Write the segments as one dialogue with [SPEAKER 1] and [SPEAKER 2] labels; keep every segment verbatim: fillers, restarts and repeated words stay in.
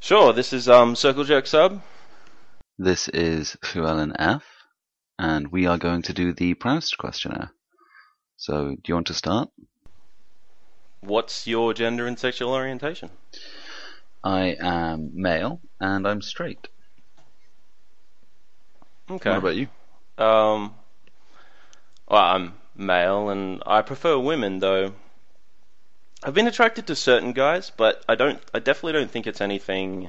[SPEAKER 1] Sure, this is um Circle Jerk Sub.
[SPEAKER 2] This is Llewellyn F, and we are going to do the Proust questionnaire. So, do you want to start?
[SPEAKER 1] What's your gender and sexual orientation?
[SPEAKER 2] I am male, and I'm straight.
[SPEAKER 1] Okay.
[SPEAKER 2] What about you?
[SPEAKER 1] Um, well, I'm male, and I prefer women, though. I've been attracted to certain guys, but I don't. I definitely don't think it's anything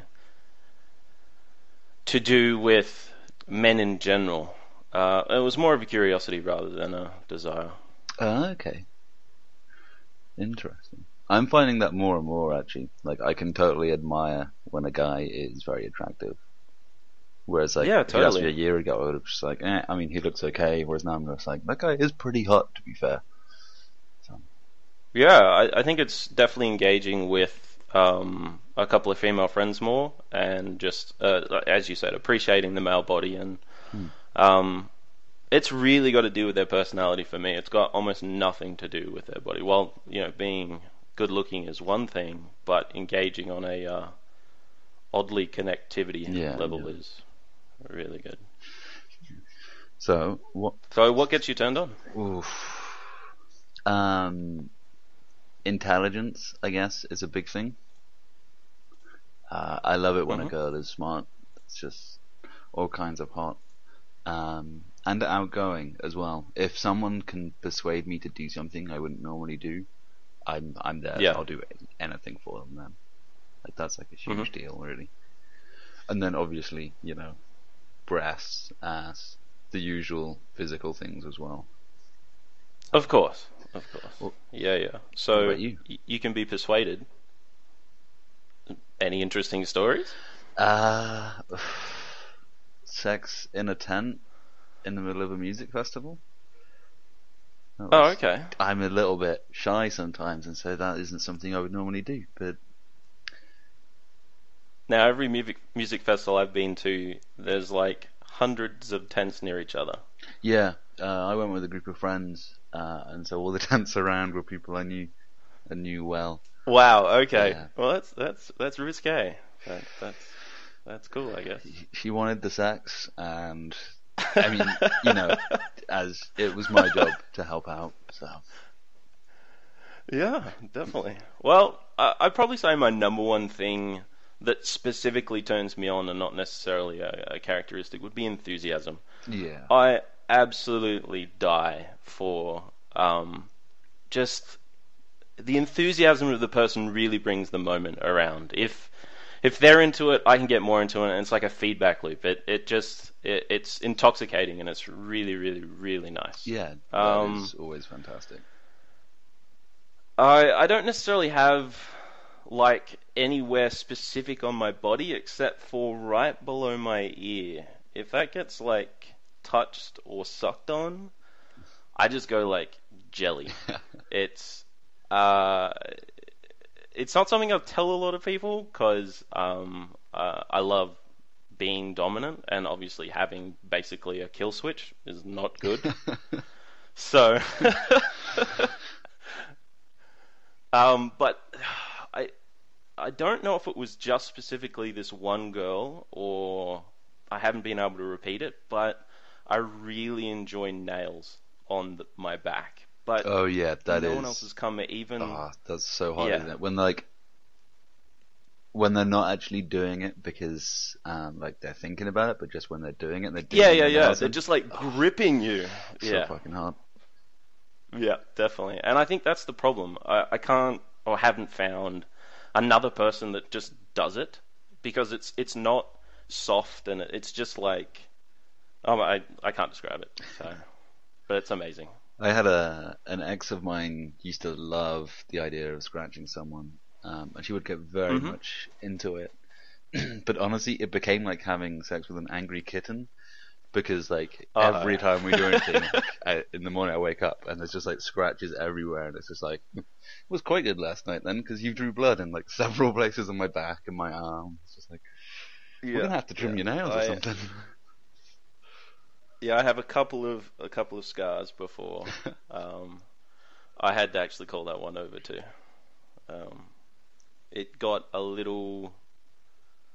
[SPEAKER 1] to do with men in general. Uh, it was more of a curiosity rather than a desire.
[SPEAKER 2] Uh, okay. Interesting. I'm finding that more and more, actually. Like, I can totally admire when a guy is very attractive. Whereas, like,
[SPEAKER 1] Yeah,
[SPEAKER 2] if you asked me
[SPEAKER 1] totally.
[SPEAKER 2] a year ago, I would have just like, eh, I mean, he looks okay. Whereas now I'm just like, that guy is pretty hot, to be fair. So,
[SPEAKER 1] Yeah, I, I think it's definitely engaging with um, a couple of female friends more, and just uh, as you said, appreciating the male body, and
[SPEAKER 2] hmm.
[SPEAKER 1] um, it's really got to do with their personality for me. It's got almost nothing to do with their body. Well, you know, being good looking is one thing, but engaging on a uh, oddly connectivity
[SPEAKER 2] Yeah,
[SPEAKER 1] level
[SPEAKER 2] yeah.
[SPEAKER 1] is really good.
[SPEAKER 2] So, what?
[SPEAKER 1] So, what gets you turned on?
[SPEAKER 2] Oof. Um, intelligence, I guess, is a big thing. Uh, I love it when a
[SPEAKER 1] hmm
[SPEAKER 2] girl is smart. It's just all kinds of hot. Um, and outgoing as well. If someone can persuade me to do something I wouldn't normally do, I'm I'm there.
[SPEAKER 1] Yeah.
[SPEAKER 2] I'll do anything for them then. Like that's like a
[SPEAKER 1] hmm
[SPEAKER 2] huge deal, really. And then obviously, you know, breasts, ass, the usual physical things as well.
[SPEAKER 1] Of course, of course.
[SPEAKER 2] Well,
[SPEAKER 1] Yeah, yeah.
[SPEAKER 2] what
[SPEAKER 1] So
[SPEAKER 2] about you?
[SPEAKER 1] y- you can be persuaded. Any interesting stories?
[SPEAKER 2] Uh, sex in a tent in the middle of a music festival. That
[SPEAKER 1] Oh,
[SPEAKER 2] was,
[SPEAKER 1] okay.
[SPEAKER 2] I'm a little bit shy sometimes, and so that isn't something I would normally do. But
[SPEAKER 1] Now, every music music festival I've been to, there's like hundreds of tents near each other.
[SPEAKER 2] yeah, uh, I went with a group of friends, uh, and so all the tents around were people I knew and knew well.
[SPEAKER 1] Wow. Okay.
[SPEAKER 2] Yeah,
[SPEAKER 1] Well, that's that's that's risque. But that's that's cool, I guess.
[SPEAKER 2] she wanted the sex, and I mean, you know, as it was my job to help out. So
[SPEAKER 1] Yeah, definitely. Well, I, I'd probably say my number one thing that specifically turns me on, and not necessarily a, a characteristic, would be enthusiasm.
[SPEAKER 2] yeah,
[SPEAKER 1] I absolutely die for um, just the enthusiasm of the person really brings the moment around. If if they're into it, I can get more into it, and it's like a feedback loop. It it just it, it's intoxicating, and it's really really really nice.
[SPEAKER 2] yeah, that
[SPEAKER 1] Um,
[SPEAKER 2] is always fantastic.
[SPEAKER 1] I I don't necessarily have like anywhere specific on my body except for right below my ear. If that gets like touched or sucked on, I just go like jelly. It's uh, it's not something I'll tell a lot of people because um, uh, I love being dominant, and obviously having basically a kill switch is not good. So, um, but I I don't know if it was just specifically this one girl or I haven't been able to repeat it, but I really enjoy nails on the, my back. But
[SPEAKER 2] Oh yeah, that
[SPEAKER 1] no one else
[SPEAKER 2] is.
[SPEAKER 1] has come even.
[SPEAKER 2] Ah, that's so hot,
[SPEAKER 1] Yeah.
[SPEAKER 2] isn't it? When like when they're not actually doing it because um like they're thinking about it, but just when they're doing it, they're
[SPEAKER 1] Yeah,
[SPEAKER 2] digging
[SPEAKER 1] yeah,
[SPEAKER 2] their
[SPEAKER 1] yeah.
[SPEAKER 2] nails
[SPEAKER 1] They're
[SPEAKER 2] in.
[SPEAKER 1] just like
[SPEAKER 2] Oh,
[SPEAKER 1] gripping you.
[SPEAKER 2] so
[SPEAKER 1] Yeah.
[SPEAKER 2] fucking hot.
[SPEAKER 1] Yeah, definitely. And I think that's the problem. I, I can't or haven't found another person that just does it because it's it's not soft and it's just like um, I I can't describe it. So, but it's amazing.
[SPEAKER 2] I had a an ex of mine used to love the idea of scratching someone, um, and she would get very
[SPEAKER 1] hmm
[SPEAKER 2] much into it. But honestly, it became like having sex with an angry kitten because like
[SPEAKER 1] Uh
[SPEAKER 2] every time we do anything, like, I, in the morning I wake up and there's just like scratches everywhere, and it's just like it was quite good last night then because you drew blood in like several places on my back and my arm. It's just like we're
[SPEAKER 1] yeah,
[SPEAKER 2] gonna have to
[SPEAKER 1] yeah.
[SPEAKER 2] trim your nails or
[SPEAKER 1] I
[SPEAKER 2] something.
[SPEAKER 1] yeah, I have a couple of a couple of scars before. Um, I had to actually call that one over too. Um, it got a little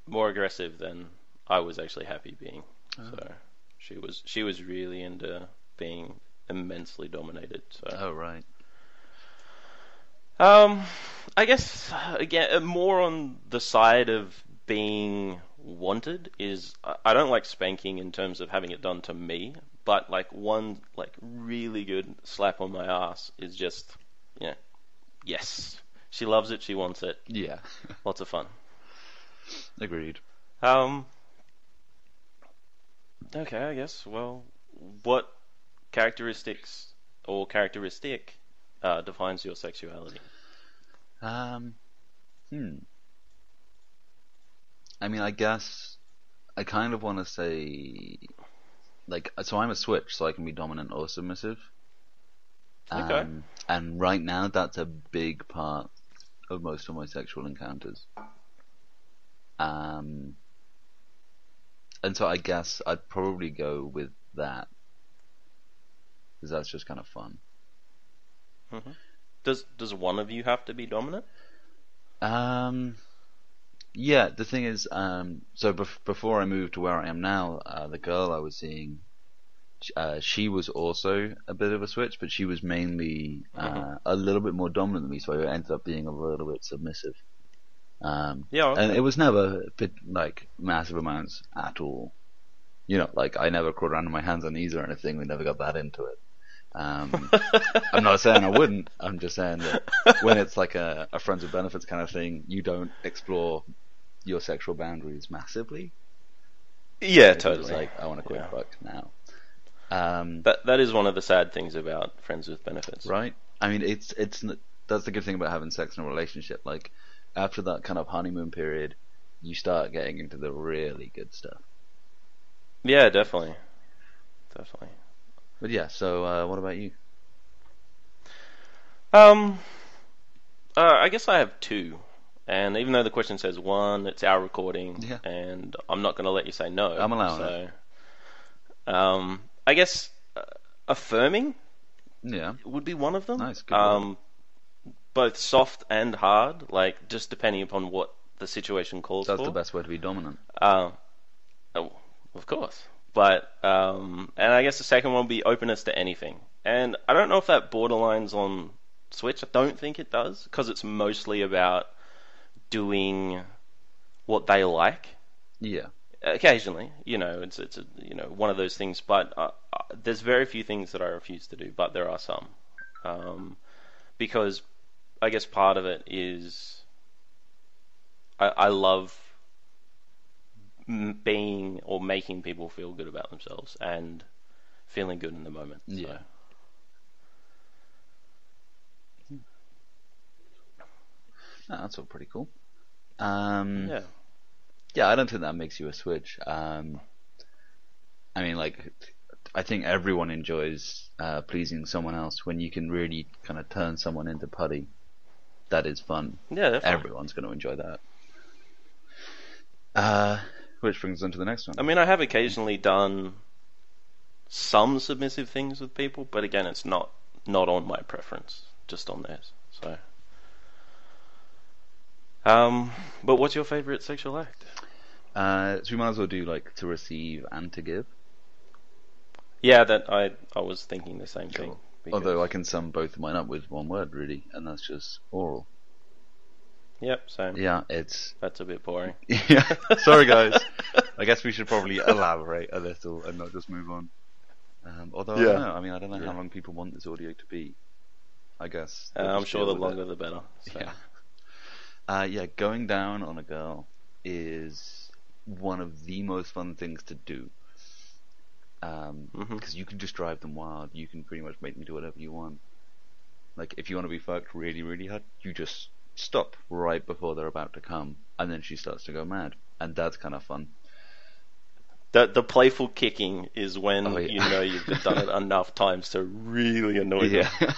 [SPEAKER 1] more aggressive than I was actually happy being.
[SPEAKER 2] Oh.
[SPEAKER 1] So she was she was really into being immensely dominated. So
[SPEAKER 2] Oh, right.
[SPEAKER 1] um, I guess again uh, more on the side of being wanted is I I don't like spanking in terms of having it done to me, but like one like really good slap on my ass is just yeah, yes. She loves it, she wants it.
[SPEAKER 2] Yeah.
[SPEAKER 1] Lots of fun.
[SPEAKER 2] Agreed.
[SPEAKER 1] Um okay, I guess. Well, what characteristics or characteristic uh, defines your sexuality?
[SPEAKER 2] Um, hmm. I mean, I guess I kind of want to say, like, so I'm a switch, so I can be dominant or submissive.
[SPEAKER 1] Okay.
[SPEAKER 2] Um, and right now, that's a big part of most of my sexual encounters. Um, and so I guess I'd probably go with that, because that's just kind of fun.
[SPEAKER 1] hmm Does does one of you have to be dominant?
[SPEAKER 2] Um, yeah, the thing is, um, so bef- before I moved to where I am now, uh, the girl I was seeing, uh, she was also a bit of a switch, but she was mainly uh,
[SPEAKER 1] Mhm.
[SPEAKER 2] a little bit more dominant than me, so I ended up being a little bit submissive. Um,
[SPEAKER 1] Yeah. Okay.
[SPEAKER 2] and it was never bit, like massive amounts at all. You know, like I never crawled around on my hands and knees or anything. We never got that into it. Um, I'm not saying I wouldn't. I'm just saying that when it's like a, a friends with benefits kind of thing, you don't explore your sexual boundaries massively.
[SPEAKER 1] Yeah,
[SPEAKER 2] It's just
[SPEAKER 1] totally.
[SPEAKER 2] like I want to quit
[SPEAKER 1] Yeah.
[SPEAKER 2] fuck now. Um,
[SPEAKER 1] That that is one of the sad things about friends with benefits.
[SPEAKER 2] right? I mean, it's it's n- that's the good thing about having sex in a relationship. Like after that kind of honeymoon period, you start getting into the really good stuff.
[SPEAKER 1] Yeah, definitely, definitely.
[SPEAKER 2] But yeah, so uh, what about you?
[SPEAKER 1] Um, uh, I guess I have two, and even though the question says one, it's our recording,
[SPEAKER 2] Yeah.
[SPEAKER 1] and I'm not going to let you say no.
[SPEAKER 2] I'm allowing
[SPEAKER 1] so, Um, I guess uh, affirming
[SPEAKER 2] Yeah,
[SPEAKER 1] would be one of them.
[SPEAKER 2] nice, good
[SPEAKER 1] Um, both soft and hard, like just depending upon what the situation calls
[SPEAKER 2] that's
[SPEAKER 1] for.
[SPEAKER 2] the best way to be dominant.
[SPEAKER 1] Uh, oh, of course. But um, and I guess the second one would be openness to anything. And I don't know if that borderlines on Switch. I don't think it does because it's mostly about doing what they like.
[SPEAKER 2] Yeah,
[SPEAKER 1] Occasionally, you know, it's it's a, you know one of those things. But uh, uh, there's very few things that I refuse to do, but there are some. Um, because I guess part of it is I, I love m- being or making people feel good about themselves and feeling good in the moment. So.
[SPEAKER 2] Yeah. Oh, that's all pretty cool. Um,
[SPEAKER 1] Yeah.
[SPEAKER 2] yeah, I don't think that makes you a switch. Um, I mean, like, I think everyone enjoys uh, pleasing someone else when you can really kind of turn someone into putty. That is fun.
[SPEAKER 1] Yeah, definitely.
[SPEAKER 2] Everyone's going to enjoy that. Uh, which brings us on to the next one.
[SPEAKER 1] I mean, I have occasionally done some submissive things with people, but again, it's not not on my preference, just on theirs. So, um, but what's your favorite sexual act?
[SPEAKER 2] Uh, so we might as well do like to receive and to give.
[SPEAKER 1] Yeah, that I I was thinking the same thing.
[SPEAKER 2] Cool.
[SPEAKER 1] because-
[SPEAKER 2] Although I can sum both of mine up with one word, really, and that's just oral.
[SPEAKER 1] Yep, same.
[SPEAKER 2] Yeah, it's
[SPEAKER 1] That's a bit boring.
[SPEAKER 2] yeah. Sorry, guys. I guess we should probably elaborate a little and not just move on. Um, although I
[SPEAKER 1] Yeah.
[SPEAKER 2] don't know. I mean, I don't know
[SPEAKER 1] Yeah.
[SPEAKER 2] how long people want this audio to be. I guess.
[SPEAKER 1] Uh,
[SPEAKER 2] they'll
[SPEAKER 1] I'm
[SPEAKER 2] just
[SPEAKER 1] sure the
[SPEAKER 2] deal with it.
[SPEAKER 1] longer the better. So.
[SPEAKER 2] Yeah. Uh, yeah, going down on a girl is one of the most fun things to do. Um,
[SPEAKER 1] Mhm.
[SPEAKER 2] because you can just drive them wild. You can pretty much make them do whatever you want. Like, if you want to be fucked really, really hard, you just stop right before they're about to come, and then she starts to go mad, and that's kind of fun.
[SPEAKER 1] The the playful kicking is when
[SPEAKER 2] Oh, yeah.
[SPEAKER 1] you know you've done it enough times to really annoy them.
[SPEAKER 2] Yeah.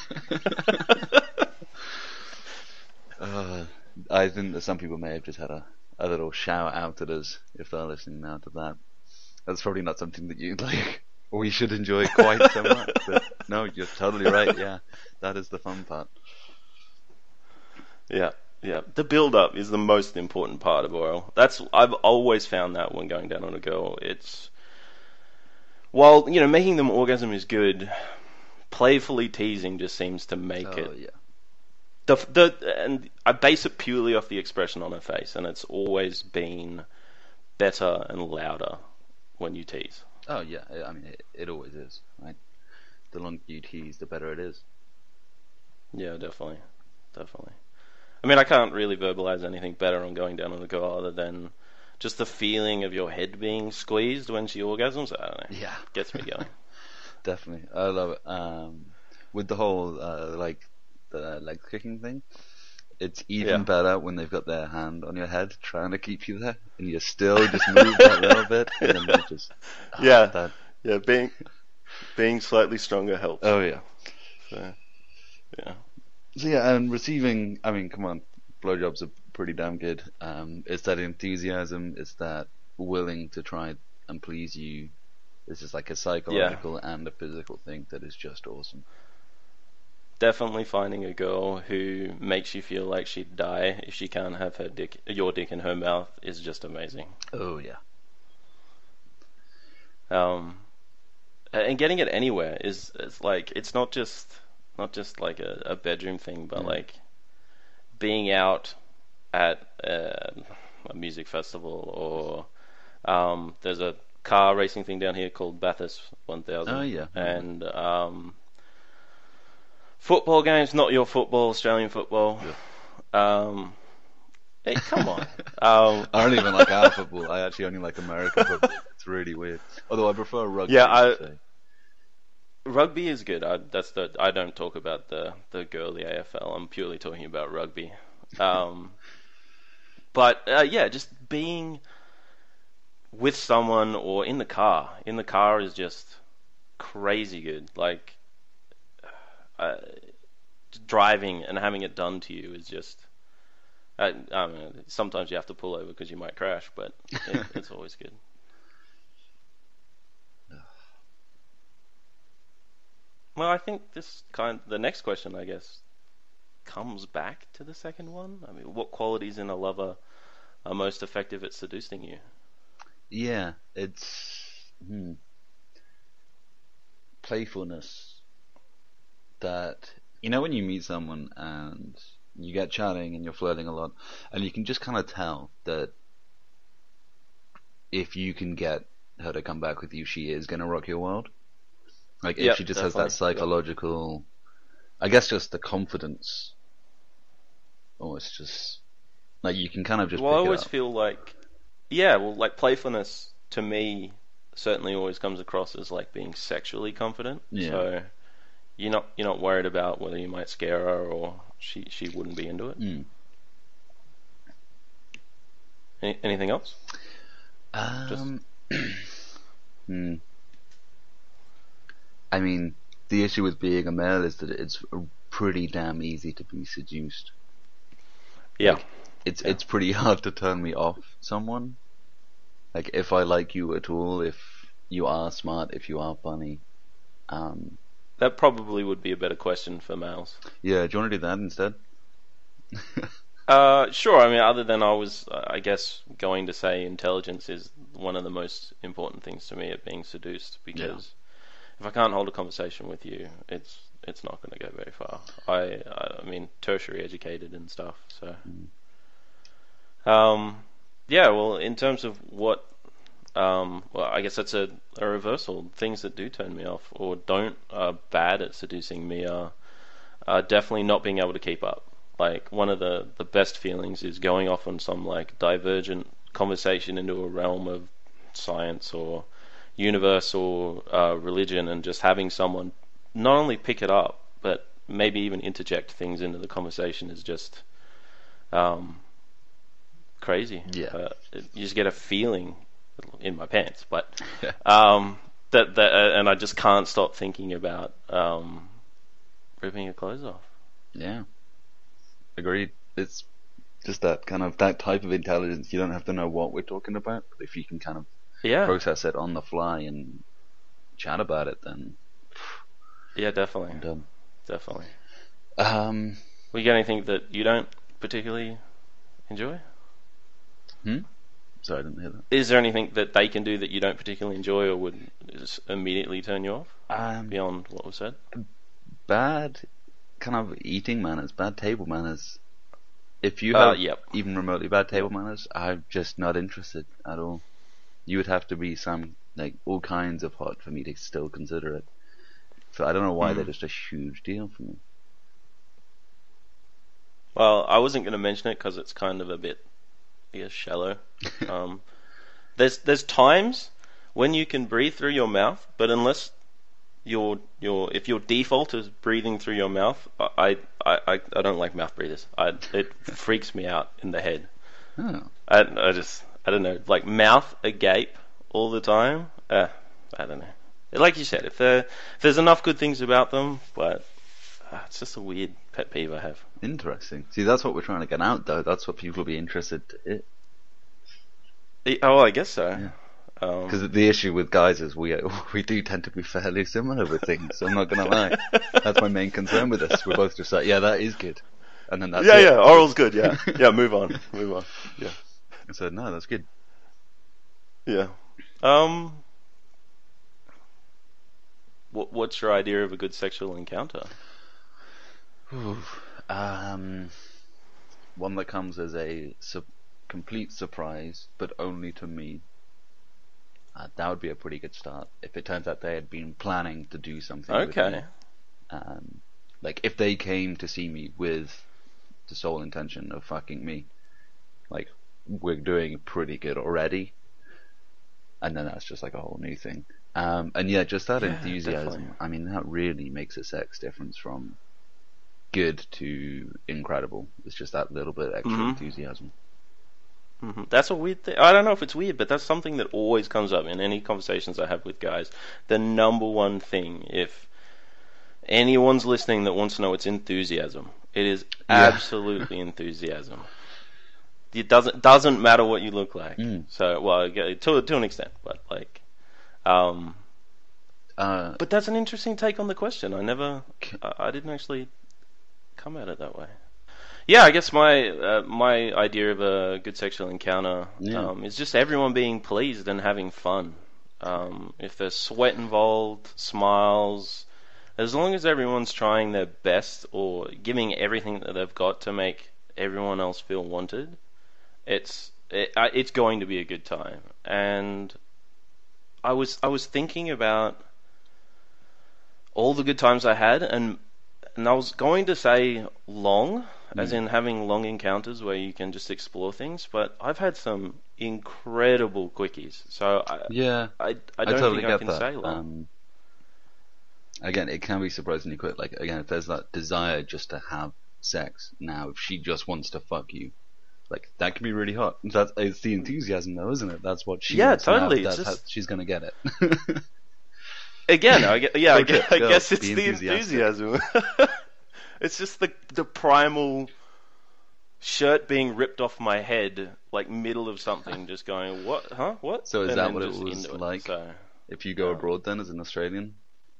[SPEAKER 2] uh, I think that some people may have just had a, a little shout out at us if they're listening now to that. That's probably not something that you like, or we should enjoy quite so much. But no, you're totally right. Yeah, that is the fun part.
[SPEAKER 1] Yeah. Yeah, the build up is the most important part of oral. That's I've always found that when going down on a girl. It's while you know making them orgasm is good, playfully teasing just seems to make
[SPEAKER 2] Oh
[SPEAKER 1] it.
[SPEAKER 2] yeah,
[SPEAKER 1] The the and I base it purely off the expression on her face, and it's always been better and louder when you tease.
[SPEAKER 2] oh yeah. I mean, it, it always is, right? The longer you tease, the better it is.
[SPEAKER 1] Yeah, definitely, definitely. I mean, I can't really verbalize anything better on going down on a girl other than just the feeling of your head being squeezed when she orgasms. I don't know.
[SPEAKER 2] Yeah,
[SPEAKER 1] Gets me going.
[SPEAKER 2] definitely. I love it. Um, with the whole uh, like the leg kicking thing, it's even
[SPEAKER 1] Yeah.
[SPEAKER 2] better when they've got their hand on your head trying to keep you there, and you still just move that little bit, and then they just ah,
[SPEAKER 1] Yeah.
[SPEAKER 2] that.
[SPEAKER 1] Yeah, being being slightly stronger helps.
[SPEAKER 2] Oh yeah.
[SPEAKER 1] So, yeah.
[SPEAKER 2] So yeah, and receiving, I mean, come on, blowjobs are pretty damn good. Um, it's that enthusiasm, it's that willing to try and please you. This is like a psychological and a physical thing that is just awesome.
[SPEAKER 1] Definitely finding a girl who makes you feel like she'd die if she can't have her dick, your dick in her mouth is just amazing.
[SPEAKER 2] Oh yeah.
[SPEAKER 1] Um, and getting it anywhere is, is like it's not just not just like a, a bedroom thing, but
[SPEAKER 2] Mm.
[SPEAKER 1] like being out at uh, a music festival or um, there's a car racing thing down here called Bathurst one thousand.
[SPEAKER 2] Oh yeah.
[SPEAKER 1] And um, football games, not your football, Australian football. Um, hey, come on. um,
[SPEAKER 2] I don't even like our football. I actually only like American football. It's really weird. Although I prefer rugby.
[SPEAKER 1] Yeah, I-
[SPEAKER 2] I'd say.
[SPEAKER 1] Rugby is good. I, that's the. I don't talk about the the girly A F L. I'm purely talking about rugby. Um, but uh, yeah, just being with someone or in the car. In the car is just crazy good. Like uh, driving and having it done to you is just. I, I mean, sometimes you have to pull over because you might crash, but it, it's always good. Well, I think this kind, the next question, I guess, comes back to the second one. I mean, what qualities in a lover are most effective at seducing you?
[SPEAKER 2] Yeah, it's hmm, playfulness. That you know when you meet someone and you get chatting and you're flirting a lot, and you can just kind of tell that if you can get her to come back with you, she is gonna rock your world. Like if
[SPEAKER 1] Yep,
[SPEAKER 2] she just has
[SPEAKER 1] definitely.
[SPEAKER 2] that psychological, I guess just the confidence. Oh, it's just like you can kind of just
[SPEAKER 1] Well, I
[SPEAKER 2] pick it
[SPEAKER 1] always
[SPEAKER 2] up.
[SPEAKER 1] feel like, yeah, well, like playfulness to me certainly always comes across as like being sexually confident.
[SPEAKER 2] Yeah.
[SPEAKER 1] So you're not you're not worried about whether you might scare her or she she wouldn't be into it.
[SPEAKER 2] Mm.
[SPEAKER 1] Any, anything else?
[SPEAKER 2] Um, hmm. I mean, the issue with being a male is that it's pretty damn easy to be seduced.
[SPEAKER 1] Yeah.
[SPEAKER 2] Like, it's
[SPEAKER 1] Yeah.
[SPEAKER 2] it's pretty hard to turn me off someone. Like if I like you at all, if you are smart, if you are funny. Um,
[SPEAKER 1] That probably would be a better question for males.
[SPEAKER 2] yeah, do you want to do that instead?
[SPEAKER 1] Uh, sure. I mean, other than I was, uh, I guess, going to say intelligence is one of the most important things to me at being seduced. Because if I can't hold a conversation with you, it's it's not going to go very far. I, I, I mean, tertiary educated and stuff. So, um, yeah. Well, in terms of what, um, well, I guess that's a, a reversal. Things that do turn me off or don't are bad at seducing me are, are definitely not being able to keep up. Like one of the, the best feelings is going off on some like divergent conversation into a realm of science or universe or uh, religion, and just having someone not only pick it up but maybe even interject things into the conversation is just um, crazy.
[SPEAKER 2] Yeah.
[SPEAKER 1] Uh, it, you just get a feeling in my pants, but um, that that uh, and I just can't stop thinking about um, ripping your clothes off.
[SPEAKER 2] Yeah. Agreed. It's just that kind of that type of intelligence. You don't have to know what we're talking about, but if you can kind of
[SPEAKER 1] Yeah.
[SPEAKER 2] process it on the fly and chat about it, then
[SPEAKER 1] Yeah, definitely.
[SPEAKER 2] I'm done.
[SPEAKER 1] Definitely.
[SPEAKER 2] Um,
[SPEAKER 1] We got anything that you don't particularly enjoy?
[SPEAKER 2] Hmm? Sorry, I didn't hear that.
[SPEAKER 1] Is there anything that they can do that you don't particularly enjoy or would just immediately turn you off
[SPEAKER 2] Um,
[SPEAKER 1] beyond what was said?
[SPEAKER 2] bad kind of eating manners, bad table manners. If you
[SPEAKER 1] Uh,
[SPEAKER 2] have
[SPEAKER 1] yep.
[SPEAKER 2] even remotely bad table manners, I'm just not interested at all. You would have to be some, like, all kinds of hot for me to still consider it. So I don't know why
[SPEAKER 1] Mm.
[SPEAKER 2] they're just a huge deal for me.
[SPEAKER 1] Well, I wasn't going to mention it because it's kind of a bit, I guess, shallow. um, there's there's times when you can breathe through your mouth, but unless your your if your default is breathing through your mouth, I I, I, I don't like mouth breathers. I it freaks me out in the head.
[SPEAKER 2] Oh.
[SPEAKER 1] I I just I don't know, like mouth agape all the time. Uh, I don't know. Like you said, if there if there's enough good things about them, but uh, it's just a weird pet peeve I have.
[SPEAKER 2] Interesting. See, that's what we're trying to get out, though. That's what people will be interested in.
[SPEAKER 1] Oh, I guess so.
[SPEAKER 2] Yeah.
[SPEAKER 1] Um,
[SPEAKER 2] Because the issue with guys is we we do tend to be fairly similar with things. So I'm not gonna lie. That's my main concern with this. We're both just like, yeah, that is good, and then that's
[SPEAKER 1] yeah,
[SPEAKER 2] it.
[SPEAKER 1] yeah, oral's good. Yeah, yeah. Move on, move on. Yeah,
[SPEAKER 2] So no, that's good.
[SPEAKER 1] yeah. Um, what what's your idea of a good sexual encounter?
[SPEAKER 2] Ooh, um, one that comes as a su- complete surprise, but only to me. Uh, that would be a pretty good start. If it turns out they had been planning to do something with me.
[SPEAKER 1] Okay.
[SPEAKER 2] Um, like if they came to see me with the sole intention of fucking me, like we're doing pretty good already, and then that's just like a whole new thing. Um, and yeah, just that
[SPEAKER 1] Yeah,
[SPEAKER 2] enthusiasm.
[SPEAKER 1] definitely.
[SPEAKER 2] I mean, that really makes a sex difference from good to incredible. It's just that little bit extra
[SPEAKER 1] Mhm.
[SPEAKER 2] enthusiasm.
[SPEAKER 1] hmm That's a weird thing. I don't know if it's weird, but that's something that always comes up in any conversations I have with guys. The number one thing, if anyone's listening that wants to know, it's enthusiasm. It is
[SPEAKER 2] Yeah.
[SPEAKER 1] absolutely enthusiasm. It doesn't doesn't matter what you look like.
[SPEAKER 2] Mm.
[SPEAKER 1] So, well, yeah, to to an extent, but like, um,
[SPEAKER 2] Uh,
[SPEAKER 1] but that's an interesting take on the question. I never,
[SPEAKER 2] c-
[SPEAKER 1] I, I didn't actually come at it that way. Yeah, I guess my uh, my idea of a good sexual encounter
[SPEAKER 2] Yeah.
[SPEAKER 1] um, is just everyone being pleased and having fun. Um, if there's sweat involved, smiles, as long as everyone's trying their best or giving everything that they've got to make everyone else feel wanted, it's it, I- it's going to be a good time. And I was I was thinking about all the good times I had, and and I was going to say long, as
[SPEAKER 2] Mm.
[SPEAKER 1] in having long encounters where you can just explore things, but I've had some incredible quickies, so I
[SPEAKER 2] yeah,
[SPEAKER 1] I, I
[SPEAKER 2] I
[SPEAKER 1] don't
[SPEAKER 2] totally
[SPEAKER 1] think
[SPEAKER 2] get
[SPEAKER 1] I can
[SPEAKER 2] that.
[SPEAKER 1] say long.
[SPEAKER 2] Um, again, it can be surprisingly quick. Like again, if there's that desire just to have sex now, if she just wants to fuck you, like that can be really hot. That's it's the enthusiasm, though, isn't it? That's what she
[SPEAKER 1] Yeah,
[SPEAKER 2] wants to have,
[SPEAKER 1] totally,
[SPEAKER 2] That's
[SPEAKER 1] it's
[SPEAKER 2] how
[SPEAKER 1] just-
[SPEAKER 2] she's gonna get it.
[SPEAKER 1] Again, I gue- yeah, I
[SPEAKER 2] Go
[SPEAKER 1] guess,
[SPEAKER 2] trip,
[SPEAKER 1] I
[SPEAKER 2] go,
[SPEAKER 1] guess it's
[SPEAKER 2] be
[SPEAKER 1] the
[SPEAKER 2] enthusiastic.
[SPEAKER 1] enthusiasm. It's just the the primal shirt being ripped off my head, like middle of something, just going what, huh, what?
[SPEAKER 2] So is
[SPEAKER 1] And
[SPEAKER 2] that
[SPEAKER 1] then
[SPEAKER 2] what it
[SPEAKER 1] just
[SPEAKER 2] was
[SPEAKER 1] into
[SPEAKER 2] like?
[SPEAKER 1] So.
[SPEAKER 2] If you go
[SPEAKER 1] Um,
[SPEAKER 2] abroad, then as an Australian,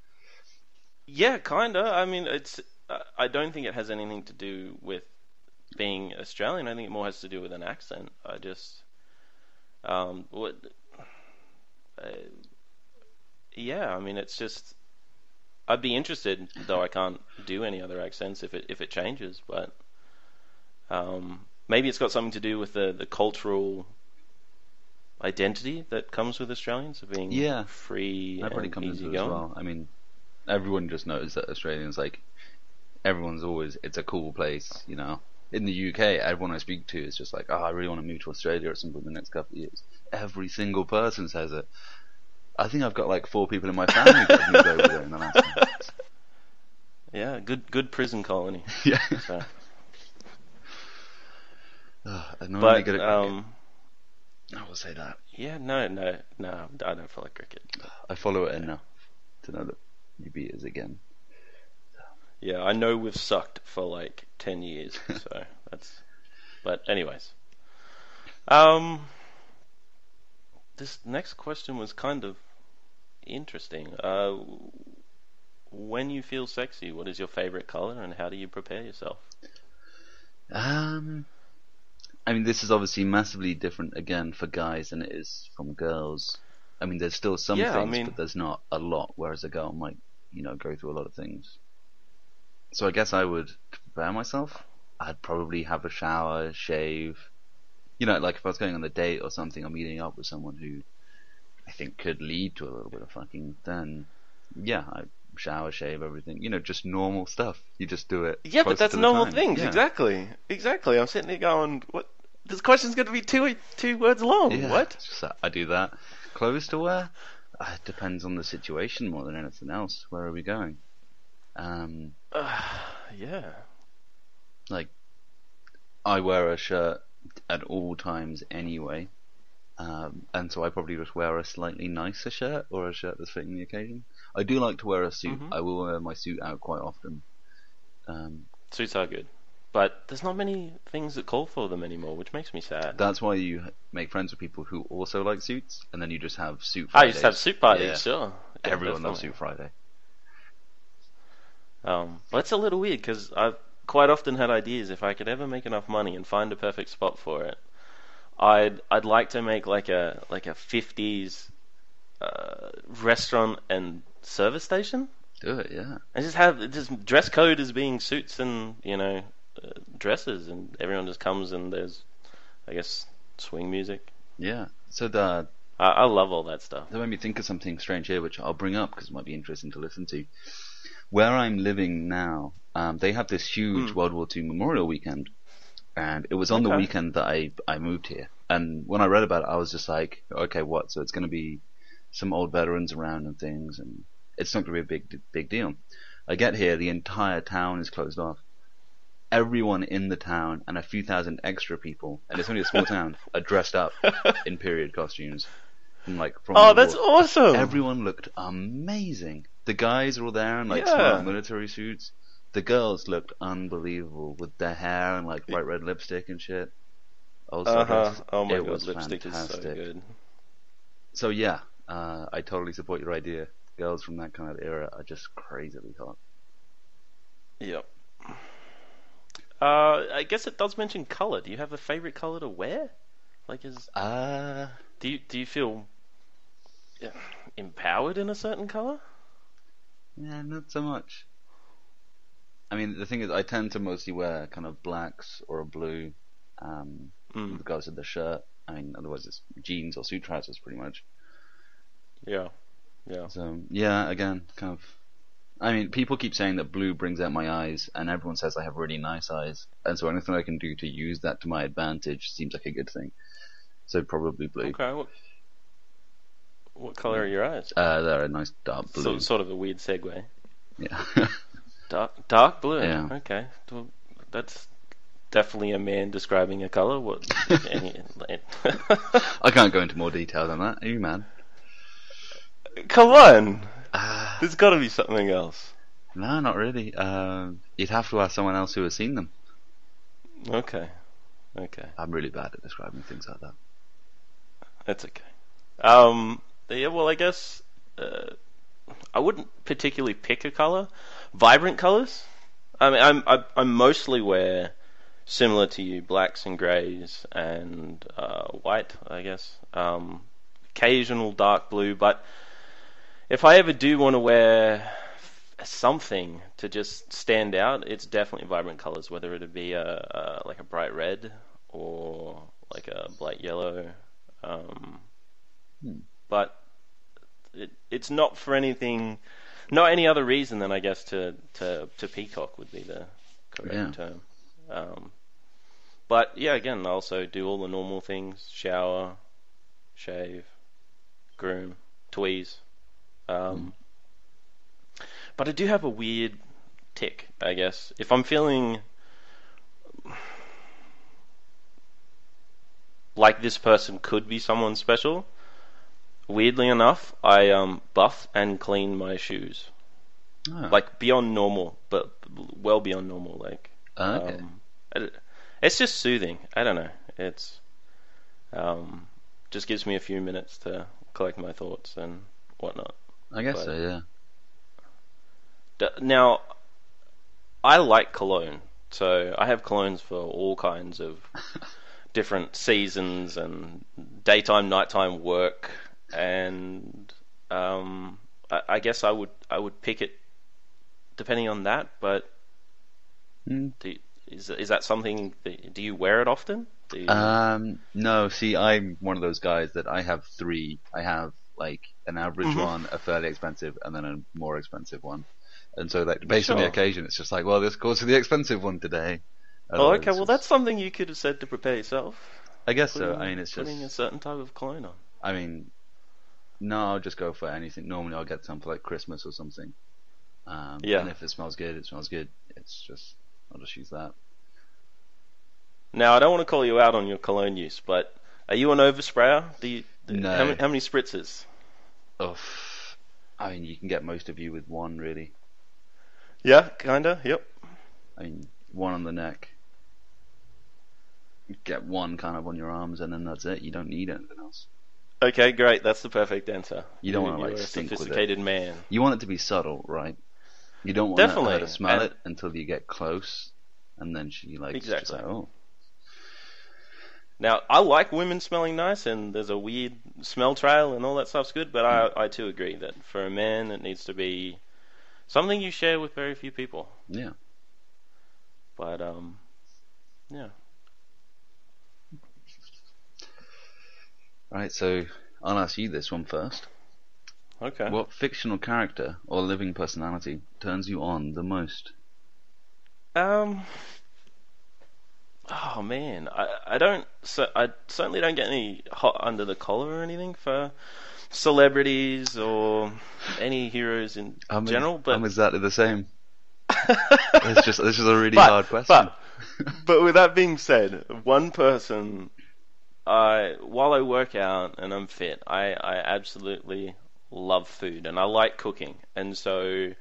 [SPEAKER 1] Yeah, kinda. I mean, it's. I- I don't think it has anything to do with being Australian. I think it more has to do with an accent. I just, um, what, uh, yeah. I mean, it's just. I'd be interested, though I can't do any other accents if it if it changes. But, um, maybe it's got something to do with the the cultural identity that comes with Australians of being
[SPEAKER 2] Yeah.
[SPEAKER 1] free
[SPEAKER 2] that probably
[SPEAKER 1] and
[SPEAKER 2] comes into it as
[SPEAKER 1] easygoing.
[SPEAKER 2] well. I mean, everyone just knows that Australians like everyone's always it's a cool place, you know. In the U K, everyone I speak to is just like, oh, I really want to move to Australia or something in the next couple of years. Every single person says it. I think I've got like four people in my family that have moved over there in the last few months.
[SPEAKER 1] Yeah, good good prison colony.
[SPEAKER 2] Yeah.
[SPEAKER 1] So.
[SPEAKER 2] Ugh, I'm not
[SPEAKER 1] But
[SPEAKER 2] really good at cricket.
[SPEAKER 1] um,
[SPEAKER 2] I will say that.
[SPEAKER 1] yeah, no, no, no, I don't follow cricket.
[SPEAKER 2] I follow it enough to know that you beat us again.
[SPEAKER 1] Yeah, I know we've sucked for like ten years, so that's. But anyways, um, this next question was kind of interesting. Uh, when you feel sexy, what is your favorite color, and how do you prepare yourself?
[SPEAKER 2] Um, I mean, this is obviously massively different again for guys than it is from girls. I mean, there's still some
[SPEAKER 1] Yeah, I
[SPEAKER 2] things,
[SPEAKER 1] mean-
[SPEAKER 2] but there's not a lot. Whereas a girl might, you know, go through a lot of things. So I guess I would prepare myself. I'd probably have a shower, shave. You know, like if I was going on a date or something, or meeting up with someone who I think could lead to a little bit of fucking, then yeah, I shower, shave, everything. You know, just normal stuff. You just do it.
[SPEAKER 1] Yeah, but
[SPEAKER 2] closer
[SPEAKER 1] that's
[SPEAKER 2] to the
[SPEAKER 1] normal
[SPEAKER 2] time.
[SPEAKER 1] things.
[SPEAKER 2] Yeah.
[SPEAKER 1] Exactly. Exactly. I'm sitting there going, what? This question's going to be two two words long.
[SPEAKER 2] Yeah,
[SPEAKER 1] What?
[SPEAKER 2] it's just that I do that. Clothes to wear? Uh, it depends on the situation more than anything else. Where are we going? Um,
[SPEAKER 1] Uh, yeah.
[SPEAKER 2] like, I wear a shirt at all times anyway. Um, and so I probably just wear a slightly nicer shirt or a shirt that's fitting the occasion. I do like to wear a suit.
[SPEAKER 1] Mhm.
[SPEAKER 2] I will wear my suit out quite often. Um,
[SPEAKER 1] Suits are good. But there's not many things that call for them anymore, which makes me sad.
[SPEAKER 2] that's why you make friends with people who also like suits, and then you just have suit
[SPEAKER 1] I
[SPEAKER 2] Fridays.
[SPEAKER 1] just have suit parties,
[SPEAKER 2] Yeah.
[SPEAKER 1] sure. Yeah,
[SPEAKER 2] Everyone loves
[SPEAKER 1] definitely.
[SPEAKER 2] Suit Friday.
[SPEAKER 1] Um, but it's a little weird because I've quite often had ideas. If I could ever make enough money and find a perfect spot for it, I'd I'd like to make like a like a fifties uh, restaurant and service station,
[SPEAKER 2] Do it, yeah.
[SPEAKER 1] and just have just dress code as being suits and you know uh, dresses, and everyone just comes and there's I guess swing music.
[SPEAKER 2] Yeah. So the
[SPEAKER 1] I, I love all that stuff.
[SPEAKER 2] that made me think of something strange here, which I'll bring up because it might be interesting to listen to. Where I'm living now, um, they have this huge
[SPEAKER 1] Mm.
[SPEAKER 2] World War Two Memorial Weekend, and it was on the
[SPEAKER 1] Okay.
[SPEAKER 2] weekend that I I moved here. And when I read about it, I was just like, okay, what? So it's going to be some old veterans around and things, and it's not going to be a big big deal. I get here, the entire town is closed off. Everyone in the town and a few thousand extra people, and it's only a small town, are dressed up in period costumes. From like from
[SPEAKER 1] Oh,
[SPEAKER 2] the
[SPEAKER 1] that's
[SPEAKER 2] war.
[SPEAKER 1] awesome!
[SPEAKER 2] Everyone looked amazing. The guys were all there in like
[SPEAKER 1] Yeah.
[SPEAKER 2] smart military suits. The girls looked unbelievable with their hair and like bright red lipstick and shit. Also,
[SPEAKER 1] Uh huh.
[SPEAKER 2] it
[SPEAKER 1] Oh my
[SPEAKER 2] it
[SPEAKER 1] god,
[SPEAKER 2] was
[SPEAKER 1] lipstick is so
[SPEAKER 2] fantastic.
[SPEAKER 1] good.
[SPEAKER 2] So yeah, uh, I totally support your idea. Girls from that kind of era are just crazily hot.
[SPEAKER 1] Yep. Uh, I guess it does mention color. Do you have a favorite color to wear? Like, is
[SPEAKER 2] Uh,
[SPEAKER 1] do you do you feel yeah, empowered in a certain color?
[SPEAKER 2] yeah, not so much. I mean, the thing is, I tend to mostly wear kind of blacks or a blue, um,
[SPEAKER 1] Mm.
[SPEAKER 2] regardless of the shirt. I mean, otherwise it's jeans or suit trousers pretty much.
[SPEAKER 1] Yeah. Yeah.
[SPEAKER 2] So yeah, again, kind of. I mean, people keep saying that blue brings out my eyes, and everyone says I have really nice eyes, and so anything I can do to use that to my advantage seems like a good thing. So probably blue.
[SPEAKER 1] Okay. What what color are your eyes?
[SPEAKER 2] Uh, they're a nice dark blue.
[SPEAKER 1] So, sort of a weird segue.
[SPEAKER 2] Yeah.
[SPEAKER 1] Dark dark blue.
[SPEAKER 2] Yeah.
[SPEAKER 1] Okay. Well, that's definitely a man describing a color. What? any,
[SPEAKER 2] I can't go into more detail than that. Are you man?
[SPEAKER 1] Come on.
[SPEAKER 2] Uh,
[SPEAKER 1] There's got to be something else.
[SPEAKER 2] no, not really. Um, you'd have to ask someone else who has seen them.
[SPEAKER 1] Okay. Okay.
[SPEAKER 2] I'm really bad at describing things like that.
[SPEAKER 1] That's okay. Um, yeah, well, I guess uh, I wouldn't particularly pick a color. Vibrant colors. I mean, I'm I, I mostly wear similar to you, blacks and greys and uh, white. I guess. Um, occasional dark blue, but if I ever do want to wear something to just stand out, it's definitely vibrant colors. Whether it be a, a like a bright red or like a bright yellow. Um,
[SPEAKER 2] Hmm.
[SPEAKER 1] But it, it's not for anything, not any other reason than I guess to, to, to peacock would be the correct
[SPEAKER 2] Yeah.
[SPEAKER 1] term. Um, but yeah, again, I also do all the normal things: shower, shave, groom, tweeze. Um, But I do have a weird tick, I guess. If I'm feeling like this person could be someone special, weirdly enough, I um, buff and clean my shoes.
[SPEAKER 2] Oh.
[SPEAKER 1] Like beyond normal, but well beyond normal. Like,
[SPEAKER 2] Oh, okay.
[SPEAKER 1] um, it- it's just soothing. I don't know. It's um, just gives me a few minutes to collect my thoughts and whatnot.
[SPEAKER 2] I guess
[SPEAKER 1] but-
[SPEAKER 2] so. Yeah.
[SPEAKER 1] D- Now, I like cologne. So I have colognes for all kinds of different seasons and daytime, nighttime work, and um, I, I guess I would I would pick it depending on that. But
[SPEAKER 2] Mm.
[SPEAKER 1] do you, is is that something? That, do you wear it often? Do you,
[SPEAKER 2] Um, no, see, I'm one of those guys that I have three. I have like an average
[SPEAKER 1] Mhm.
[SPEAKER 2] one, a fairly expensive, and then a more expensive one. And so, like, based on the
[SPEAKER 1] Sure.
[SPEAKER 2] occasion, it's just like, well, this goes for the expensive one today.
[SPEAKER 1] Oh,
[SPEAKER 2] Otherwise,
[SPEAKER 1] okay.
[SPEAKER 2] it's
[SPEAKER 1] Well,
[SPEAKER 2] just-
[SPEAKER 1] that's something you could have said to prepare yourself.
[SPEAKER 2] I guess
[SPEAKER 1] Putting,
[SPEAKER 2] so. I mean, it's just,
[SPEAKER 1] putting a certain type of cologne on.
[SPEAKER 2] I mean, no, I'll just go for anything. Normally, I'll get some for like Christmas or something. Um,
[SPEAKER 1] Yeah.
[SPEAKER 2] And if it smells good, it smells good. It's just, I'll just use that.
[SPEAKER 1] Now, I don't want to call you out on your cologne use, but are you an oversprayer? Do you,
[SPEAKER 2] No.
[SPEAKER 1] How many, how many spritzes?
[SPEAKER 2] Oh, I mean, you can get most of you with one, really.
[SPEAKER 1] Yeah, kinda. Yep.
[SPEAKER 2] I mean, one on the neck. Get one kind of on your arms, and then that's it. You don't need anything else.
[SPEAKER 1] Okay, great. That's the perfect answer.
[SPEAKER 2] You don't wanna, like,
[SPEAKER 1] You're a
[SPEAKER 2] stink with it.
[SPEAKER 1] sophisticated man.
[SPEAKER 2] You want it to be subtle, right? You don't want
[SPEAKER 1] Definitely,
[SPEAKER 2] her to smell
[SPEAKER 1] and-
[SPEAKER 2] it until you get close, and then she like is just
[SPEAKER 1] Exactly.
[SPEAKER 2] like, oh,
[SPEAKER 1] Now, I like women smelling nice, and there's a weird smell trail, and all that stuff's good. But I, I too agree that for a man, it needs to be something you share with very few people.
[SPEAKER 2] yeah.
[SPEAKER 1] But um, yeah.
[SPEAKER 2] Right, so I'll ask you this one first.
[SPEAKER 1] Okay.
[SPEAKER 2] What fictional character or living personality turns you on the most?
[SPEAKER 1] Um. Oh man, I I don't so I certainly don't get any hot under the collar or anything for celebrities or any heroes in
[SPEAKER 2] I'm
[SPEAKER 1] general. But
[SPEAKER 2] I'm exactly the same. It's just this is a really
[SPEAKER 1] But-
[SPEAKER 2] hard question.
[SPEAKER 1] but but with that being said, one person, I while I work out and I'm fit, I I absolutely love food and I like cooking, and so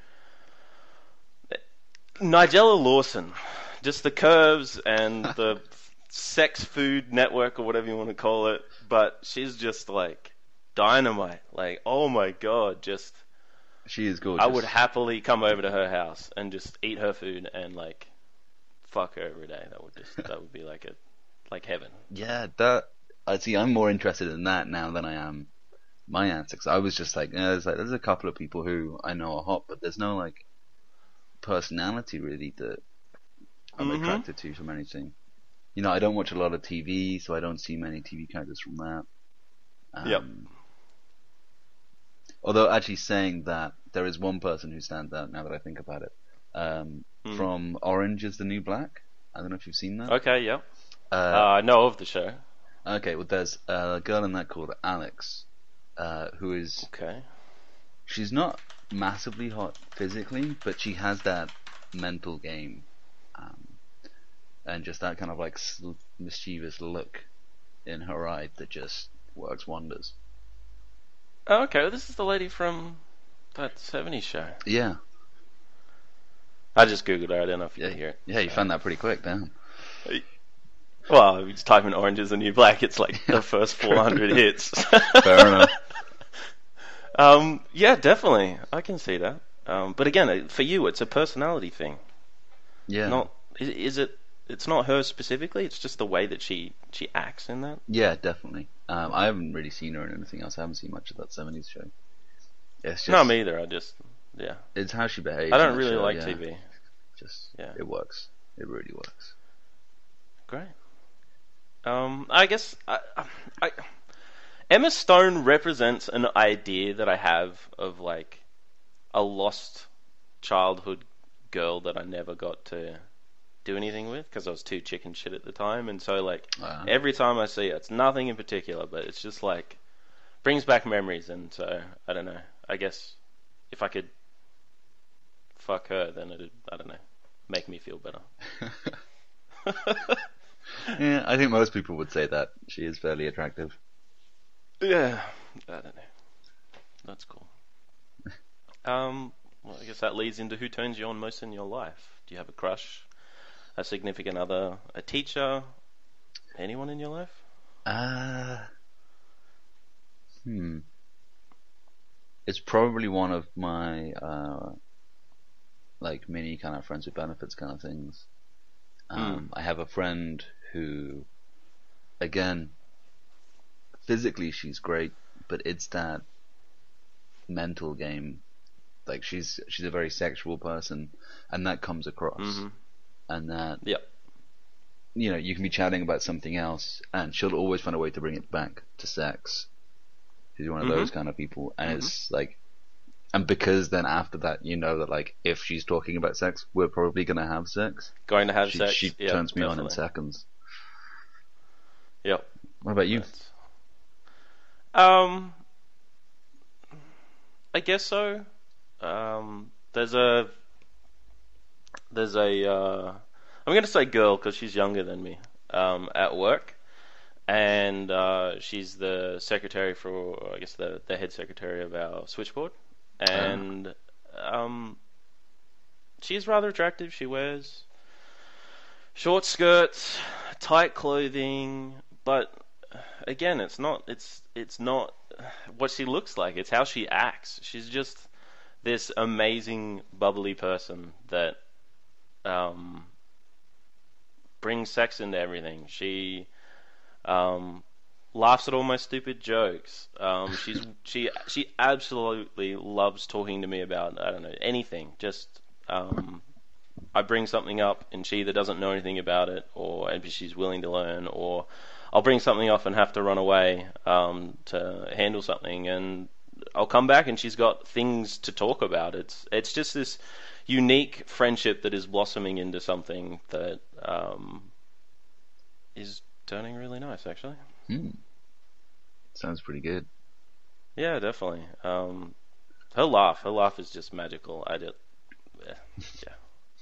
[SPEAKER 1] Nigella Lawson, just the curves and the sex food network or whatever you want to call it, but she's just like dynamite. Like, oh my god, just
[SPEAKER 2] She is gorgeous.
[SPEAKER 1] I would happily come over to her house and just eat her food and like fuck her every day. That would just that would be like a like heaven.
[SPEAKER 2] Yeah, that. I see. I'm more interested in that now than I am my answer. 'Cause I was just like, yeah, there's like, there's a couple of people who I know are hot, but there's no like personality really that I'm
[SPEAKER 1] Mhm.
[SPEAKER 2] attracted to from anything. You know, I don't watch a lot of T V, so I don't see many T V characters from that. Um,
[SPEAKER 1] Yep.
[SPEAKER 2] Although actually saying that, there is one person who stands out now that I think about it. Um,
[SPEAKER 1] Hmm.
[SPEAKER 2] From Orange is the New Black. I don't know if you've seen that.
[SPEAKER 1] Okay, yeah.
[SPEAKER 2] Uh,
[SPEAKER 1] Uh, I know of the show.
[SPEAKER 2] Okay, well, there's a girl in that called Alex, uh, who is,
[SPEAKER 1] Okay.
[SPEAKER 2] she's not massively hot physically, but she has that mental game, um, and just that kind of like sl- mischievous look in her eye that just works wonders.
[SPEAKER 1] Oh, okay, well, this is the lady from that seventies show.
[SPEAKER 2] Yeah,
[SPEAKER 1] I just googled her. I don't know if you
[SPEAKER 2] yeah,
[SPEAKER 1] can hear it.
[SPEAKER 2] yeah. You found that pretty quick, damn.
[SPEAKER 1] Well, if you just type in "Orange is the New Black," it's like the first four hundred hits.
[SPEAKER 2] Fair enough.
[SPEAKER 1] Um, yeah, definitely. I can see that. Um, but again, uh, for you, it's a personality thing.
[SPEAKER 2] Yeah,
[SPEAKER 1] Not is, is it? It's not her specifically. It's just the way that she she acts in that.
[SPEAKER 2] yeah, definitely. Um, I haven't really seen her in anything else. I haven't seen much of that seventies show. It's just,
[SPEAKER 1] No, me either. I just yeah.
[SPEAKER 2] it's how she behaves.
[SPEAKER 1] I
[SPEAKER 2] in
[SPEAKER 1] don't
[SPEAKER 2] that
[SPEAKER 1] really
[SPEAKER 2] show,
[SPEAKER 1] like
[SPEAKER 2] yeah.
[SPEAKER 1] T V.
[SPEAKER 2] Just,
[SPEAKER 1] Yeah.
[SPEAKER 2] it works. It really works.
[SPEAKER 1] Great. Um, I guess I, I, Emma Stone represents an idea that I have of like a lost childhood girl that I never got to do anything with because I was too chicken shit at the time, and so like
[SPEAKER 2] Wow.
[SPEAKER 1] every time I see it, it's nothing in particular, but it's just like brings back memories, and so I don't know. I guess if I could fuck her, then it'd I don't know make me feel better.
[SPEAKER 2] Yeah, I think most people would say that. She is fairly attractive.
[SPEAKER 1] Yeah, I don't know. That's cool. Um, well, I guess that leads into who turns you on most in your life. Do you have a crush, a significant other, a teacher, anyone in your life?
[SPEAKER 2] Uh, hmm. It's probably one of my, uh, like mini kind of friends with benefits kind of things. Um, I have a friend who, again, physically she's great, but it's that mental game. Like she's she's a very sexual person, and that comes across,
[SPEAKER 1] Mm-hmm.
[SPEAKER 2] and that
[SPEAKER 1] Yep.
[SPEAKER 2] you know you can be chatting about something else, and she'll always find a way to bring it back to sex. She's one of
[SPEAKER 1] Mm-hmm.
[SPEAKER 2] those kind of people, and
[SPEAKER 1] Mm-hmm.
[SPEAKER 2] it's like, and because then after that, you know that like if she's talking about sex, we're probably gonna have sex.
[SPEAKER 1] Going to have
[SPEAKER 2] She
[SPEAKER 1] sex.
[SPEAKER 2] she
[SPEAKER 1] Yep,
[SPEAKER 2] turns me on in
[SPEAKER 1] definitely.
[SPEAKER 2] seconds.
[SPEAKER 1] Yep.
[SPEAKER 2] What about you?
[SPEAKER 1] That's- Um, I guess so. Um, there's a there's a uh, I'm gonna say girl because she's younger than me. Um, at work, and uh, she's the secretary for I guess the the head secretary of our switchboard, and um, she's rather attractive. She wears short skirts, tight clothing, but again, it's not it's it's not what she looks like. It's how she acts. She's just this amazing, bubbly person that um, brings sex into everything. She um, laughs at all my stupid jokes. Um, she's she she absolutely loves talking to me about I don't know anything. Just um, I bring something up and she either doesn't know anything about it or maybe she's willing to learn, or I'll bring something up and have to run away um, to handle something, and I'll come back and she's got things to talk about. It's it's just this unique friendship that is blossoming into something that um, is turning really nice, actually.
[SPEAKER 2] Hmm. Sounds pretty good.
[SPEAKER 1] Yeah, definitely. Um, her laugh, her laugh is just magical. I just, yeah. yeah.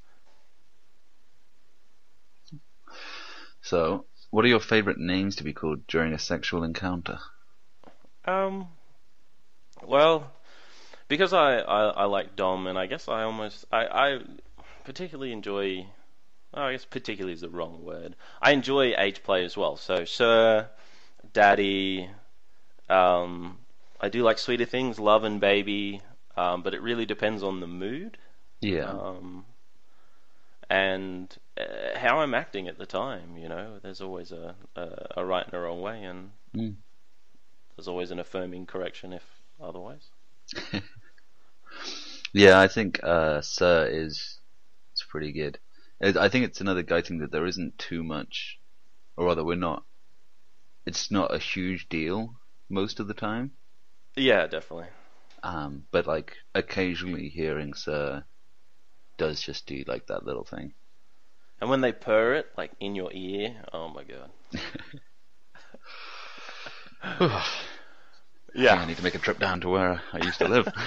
[SPEAKER 2] So, what are your favorite names to be called during a sexual encounter?
[SPEAKER 1] Um. Well, because I, I, I like Dom, and I guess I almost I, I particularly enjoy. Oh, I guess particularly is the wrong word. I enjoy age play as well. So, Sir, Daddy. Um, I do like sweeter things, love and baby. Um, but it really depends on the mood.
[SPEAKER 2] Yeah.
[SPEAKER 1] Um, and uh, how I'm acting at the time. You know, there's always a a, a right and a wrong way, and
[SPEAKER 2] Mm.
[SPEAKER 1] there's always an affirming correction if otherwise.
[SPEAKER 2] Yeah, I think uh, Sir is it's pretty good. It, I think it's another guy thing that there isn't too much, or rather, we're not. It's not a huge deal most of the time.
[SPEAKER 1] Yeah, definitely.
[SPEAKER 2] Um, but like occasionally hearing Sir does just do like that little thing.
[SPEAKER 1] And when they purr it, like in your ear, oh my god.
[SPEAKER 2] Yeah, I need to make a trip down to where I used to live.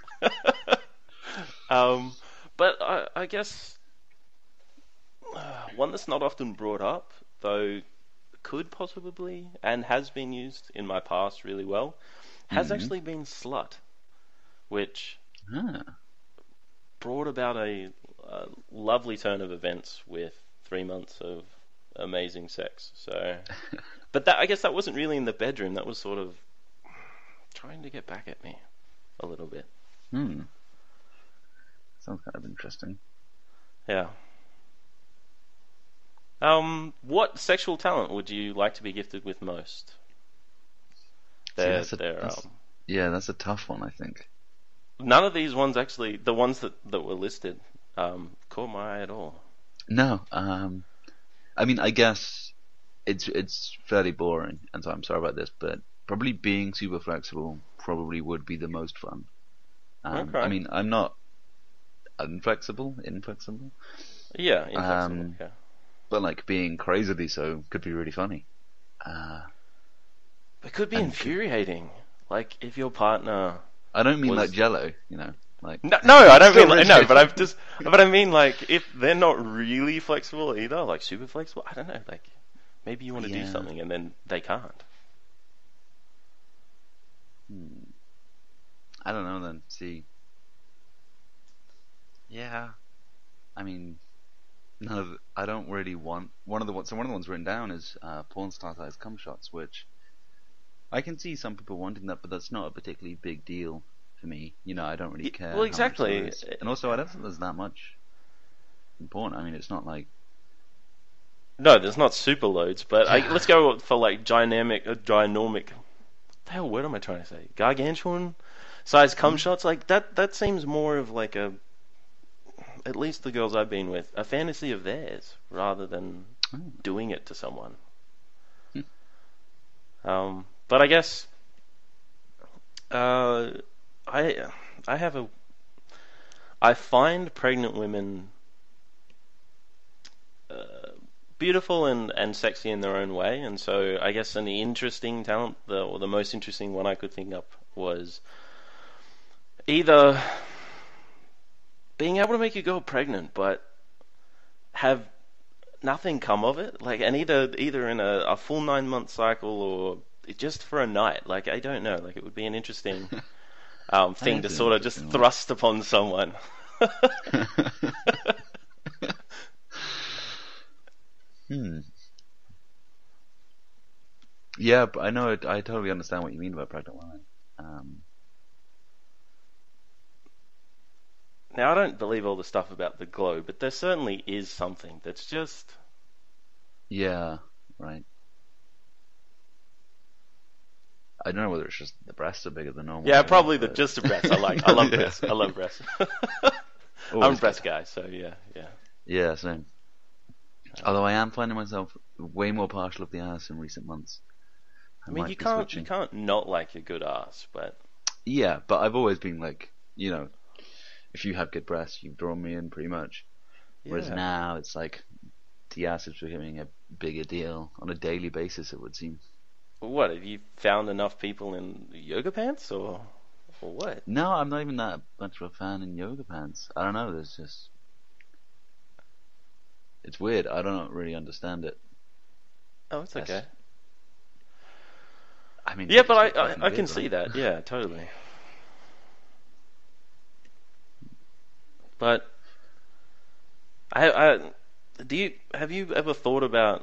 [SPEAKER 1] um, but I, I guess uh, one that's not often brought up, though could possibly and has been used in my past really well, has
[SPEAKER 2] Mhm.
[SPEAKER 1] actually been slut, which
[SPEAKER 2] Ah.
[SPEAKER 1] brought about a, a lovely turn of events with three months of amazing sex. So, but that I guess that wasn't really in the bedroom. That was sort of trying to get back at me a little bit.
[SPEAKER 2] Hmm. Sounds kind of interesting.
[SPEAKER 1] Yeah. Um, what sexual talent would you like to be gifted with most? They're,
[SPEAKER 2] that's a-
[SPEAKER 1] they're,
[SPEAKER 2] that's-
[SPEAKER 1] um,
[SPEAKER 2] Yeah, that's a tough one, I think.
[SPEAKER 1] none of these ones actually, the ones that, that were listed, um, caught my eye at all.
[SPEAKER 2] No, um, I mean, I guess it's it's fairly boring, and so I'm sorry about this, but probably being super flexible probably would be the most fun. Um,
[SPEAKER 1] Okay.
[SPEAKER 2] I mean, I'm not unflexible, inflexible,
[SPEAKER 1] Yeah, inflexible.
[SPEAKER 2] Um,
[SPEAKER 1] yeah.
[SPEAKER 2] but like being crazily so could be really funny. Uh,
[SPEAKER 1] It could be
[SPEAKER 2] and-
[SPEAKER 1] infuriating. Like if your partner.
[SPEAKER 2] I don't mean
[SPEAKER 1] Was-
[SPEAKER 2] like Jello, you know, like
[SPEAKER 1] No, no I don't
[SPEAKER 2] Still
[SPEAKER 1] mean like, no,
[SPEAKER 2] really
[SPEAKER 1] but I've just, but I mean like if they're not really flexible either, like super flexible. I don't know, like maybe you want to do
[SPEAKER 2] Yeah.
[SPEAKER 1] something and then they can't.
[SPEAKER 2] Hmm. I don't know then. See. Yeah. I mean, none of I don't really want one of the ones. So one of the ones written down is uh, porn star size cum shots, which I can see some people wanting that, but that's not a particularly big deal for me. You know, I don't really
[SPEAKER 1] Y-
[SPEAKER 2] care.
[SPEAKER 1] well,
[SPEAKER 2] how much
[SPEAKER 1] exactly.
[SPEAKER 2] there is. And also, I don't think there's that much in porn. I mean, it's not like
[SPEAKER 1] No, there's not super loads, but I, let's go for like dynamic, uh, dynamic. What the hell word am I trying to say? Gargantuan size cum shots. Like that. That seems more of like a. At least the girls I've been with, a fantasy of theirs rather than
[SPEAKER 2] Oh.
[SPEAKER 1] doing it to someone.
[SPEAKER 2] Hmm.
[SPEAKER 1] Um, but I guess uh, I I have a I find pregnant women uh, beautiful and, and sexy in their own way, and so I guess an interesting talent, the, or the most interesting one I could think up was either being able to make a girl pregnant, but have nothing come of it, like, and either either in a, a full nine month cycle or just for a night. Like, I don't know. Like, it would be an interesting um, thing to
[SPEAKER 2] is an
[SPEAKER 1] sort of just
[SPEAKER 2] interesting one.
[SPEAKER 1] thrust upon someone.
[SPEAKER 2] Hmm. Yeah, but I know it, I totally understand what you mean about pregnant women. Um,
[SPEAKER 1] Now, I don't believe all the stuff about the glow, but there certainly is something that's just.
[SPEAKER 2] yeah, right. I don't know whether it's just the breasts are bigger than normal.
[SPEAKER 1] Yeah,
[SPEAKER 2] or
[SPEAKER 1] probably
[SPEAKER 2] what,
[SPEAKER 1] the
[SPEAKER 2] but-
[SPEAKER 1] just the breasts. I like. I love
[SPEAKER 2] Yeah.
[SPEAKER 1] breasts. I love breasts. I'm
[SPEAKER 2] Always
[SPEAKER 1] a breast guy, so yeah, yeah.
[SPEAKER 2] Yeah, same. Although I am finding myself way more partial of the ass in recent months.
[SPEAKER 1] I mean,
[SPEAKER 2] might
[SPEAKER 1] you
[SPEAKER 2] be
[SPEAKER 1] can't
[SPEAKER 2] switching.
[SPEAKER 1] you can't not like a good ass, but
[SPEAKER 2] Yeah, but I've always been like, you know, if you have good breasts, you've drawn me in pretty much. Whereas
[SPEAKER 1] yeah.
[SPEAKER 2] now it's like the ass is becoming a bigger deal on a daily basis, it would seem.
[SPEAKER 1] What, have you found enough people in yoga pants, or or what?
[SPEAKER 2] No, I'm not even that much of a fan in yoga pants. I don't know, there's just... It's weird, I don't really understand it.
[SPEAKER 1] Oh, it's
[SPEAKER 2] Yes.
[SPEAKER 1] okay.
[SPEAKER 2] I mean,
[SPEAKER 1] Yeah,
[SPEAKER 2] it's
[SPEAKER 1] but I
[SPEAKER 2] just
[SPEAKER 1] I,
[SPEAKER 2] fucking
[SPEAKER 1] I can
[SPEAKER 2] weird,
[SPEAKER 1] see
[SPEAKER 2] right?
[SPEAKER 1] that. Yeah, totally. But I I do you have you ever thought about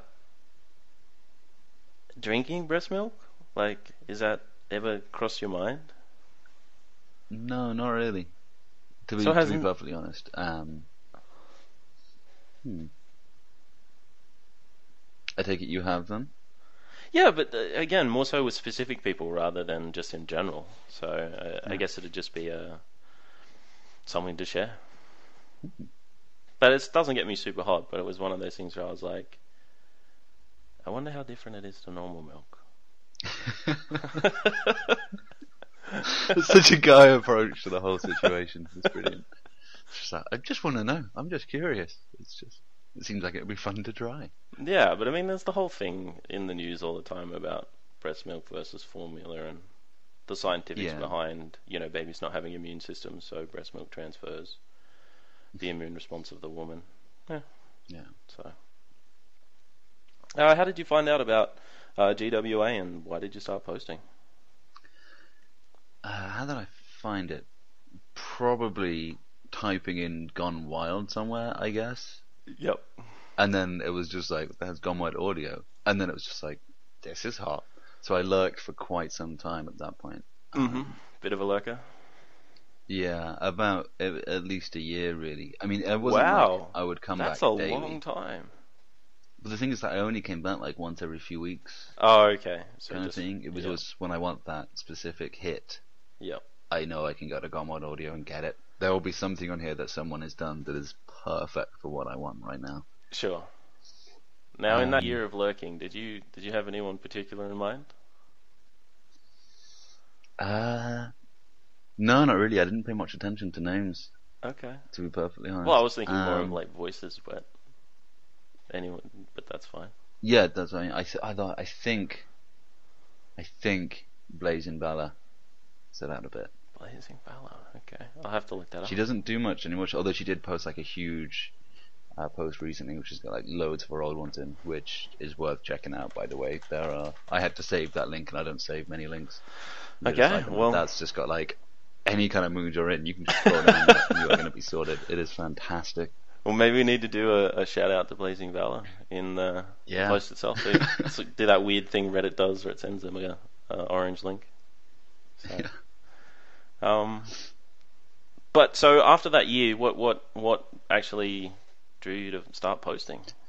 [SPEAKER 1] drinking breast milk? Like, is that ever crossed your mind?
[SPEAKER 2] No, not really. To be,
[SPEAKER 1] So
[SPEAKER 2] to be
[SPEAKER 1] hasn't-
[SPEAKER 2] perfectly honest. Um, hmm. I take it you have them?
[SPEAKER 1] Yeah, but uh, again, more so with specific people rather than just in general. So uh, I
[SPEAKER 2] Yeah.
[SPEAKER 1] guess it'd just be uh, something to share. But it doesn't get me super hot. But it was one of those things where I was like, I wonder how different it is to normal milk.
[SPEAKER 2] It's such a guy approach to the whole situation. It's brilliant. It's just like, I just want to know. I'm just curious. It's just, it seems like it would be fun to try.
[SPEAKER 1] Yeah, but I mean, there's the whole thing in the news all the time about breast milk versus formula and the scientifics
[SPEAKER 2] Yeah.
[SPEAKER 1] behind, you know, babies not having immune systems, so breast milk transfers the immune response of the woman. Yeah.
[SPEAKER 2] Yeah.
[SPEAKER 1] So, uh, how did you find out about uh, G W A, and why did you start posting?
[SPEAKER 2] Uh, how did I find it? Probably typing in Gone Wild somewhere, I guess.
[SPEAKER 1] Yep.
[SPEAKER 2] And then it was just like, there's Gone Wild audio. And then it was just like, this is hot. So I lurked for quite some time at that point.
[SPEAKER 1] Mm-hmm. Bit of a lurker.
[SPEAKER 2] Yeah, about at, at least a year, really. I mean, it wasn't
[SPEAKER 1] Wow.
[SPEAKER 2] like I would come
[SPEAKER 1] That's
[SPEAKER 2] back
[SPEAKER 1] a
[SPEAKER 2] daily.
[SPEAKER 1] long time.
[SPEAKER 2] But the thing is that I only came back like once every few weeks,
[SPEAKER 1] Oh, okay. So
[SPEAKER 2] kind
[SPEAKER 1] just,
[SPEAKER 2] of thing. It was
[SPEAKER 1] yeah.
[SPEAKER 2] just when I want that specific hit,
[SPEAKER 1] Yep.
[SPEAKER 2] I know I can go to Gone Wild Audio and get it. There will be something on here that someone has done that is perfect for what I want right now.
[SPEAKER 1] Sure. Now, in that
[SPEAKER 2] Um,
[SPEAKER 1] year of lurking, did you did you have anyone particular in mind?
[SPEAKER 2] Uh, no, not really. I didn't pay much attention to names,
[SPEAKER 1] Okay.
[SPEAKER 2] to be perfectly honest.
[SPEAKER 1] Well, I was thinking more of
[SPEAKER 2] Um,
[SPEAKER 1] like voices, but anyone, but that's fine.
[SPEAKER 2] Yeah, that's what I mean. I, th- I thought, I think, I think Blazing Valor set out a bit.
[SPEAKER 1] Blazing Valor. Okay, I'll have to look that up.
[SPEAKER 2] She doesn't do much anymore, although she did post like a huge uh, post recently, which has got like loads of her old ones in, which is worth checking out. By the way, there are. I had to save that link, and I don't save many links. But
[SPEAKER 1] Okay,
[SPEAKER 2] like,
[SPEAKER 1] well-
[SPEAKER 2] that's just got like any kind of mood you're in, you can just scroll down that and you are going to be sorted. It is fantastic.
[SPEAKER 1] Well, maybe we need to do a, a shout out to Blazing Valor in the
[SPEAKER 2] Yeah.
[SPEAKER 1] post itself. So, so do that weird thing Reddit does, where it sends them a uh, orange link. So,
[SPEAKER 2] Yeah.
[SPEAKER 1] um, but so after that year, what what what actually drew you to start posting?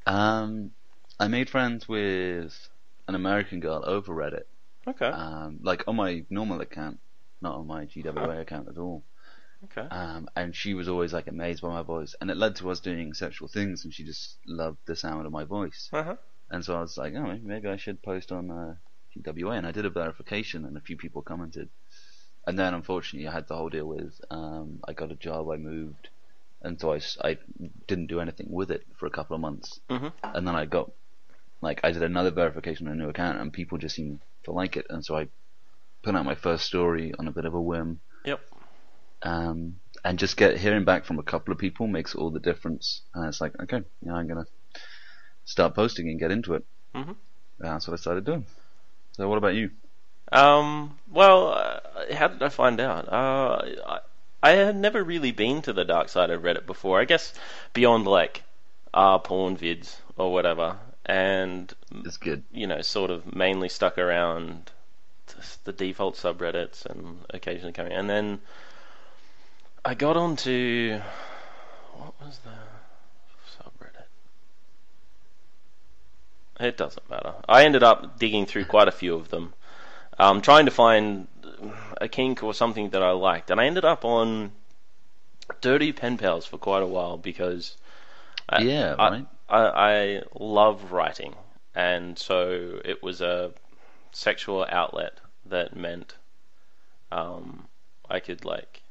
[SPEAKER 2] Um, I made friends with an American girl over Reddit.
[SPEAKER 1] Okay.
[SPEAKER 2] Um, like on my normal account, not on my G W A
[SPEAKER 1] Huh.
[SPEAKER 2] account at all.
[SPEAKER 1] Okay.
[SPEAKER 2] Um, and she was always like amazed by my voice, and it led to us doing sexual things, and she just loved the sound of my voice.
[SPEAKER 1] Uh huh.
[SPEAKER 2] And so I was like, oh, maybe I should post on uh, G W A, and I did a verification, and a few people commented. And then unfortunately, I had the whole deal with um, I got a job, I moved, and so I, s- I didn't do anything with it for a couple of months.
[SPEAKER 1] Mhm.
[SPEAKER 2] And then I got like I did another verification on a new account, and people just seemed to like it, and so I put out my first story on a bit of a whim.
[SPEAKER 1] Yep.
[SPEAKER 2] Um, and just get hearing back from a couple of people makes all the difference. And it's like, okay, yeah, I'm gonna start posting and get into it.
[SPEAKER 1] Mhm.
[SPEAKER 2] That's what I started doing. So, what about you?
[SPEAKER 1] Um. Well, uh, how did I find out? Uh, I, I had never really been to the dark side of Reddit before. I guess beyond like uh porn vids or whatever, and
[SPEAKER 2] It's good.
[SPEAKER 1] you know, sort of mainly stuck around the default subreddits and occasionally coming. And then I got onto what was the subreddit? It doesn't matter. I ended up digging through quite a few of them, um, trying to find a kink or something that I liked, and I ended up on Dirty Pen Pals for quite a while because I,
[SPEAKER 2] Yeah,
[SPEAKER 1] I,
[SPEAKER 2] right.
[SPEAKER 1] I, I love writing, and so it was a sexual outlet that meant um, I could like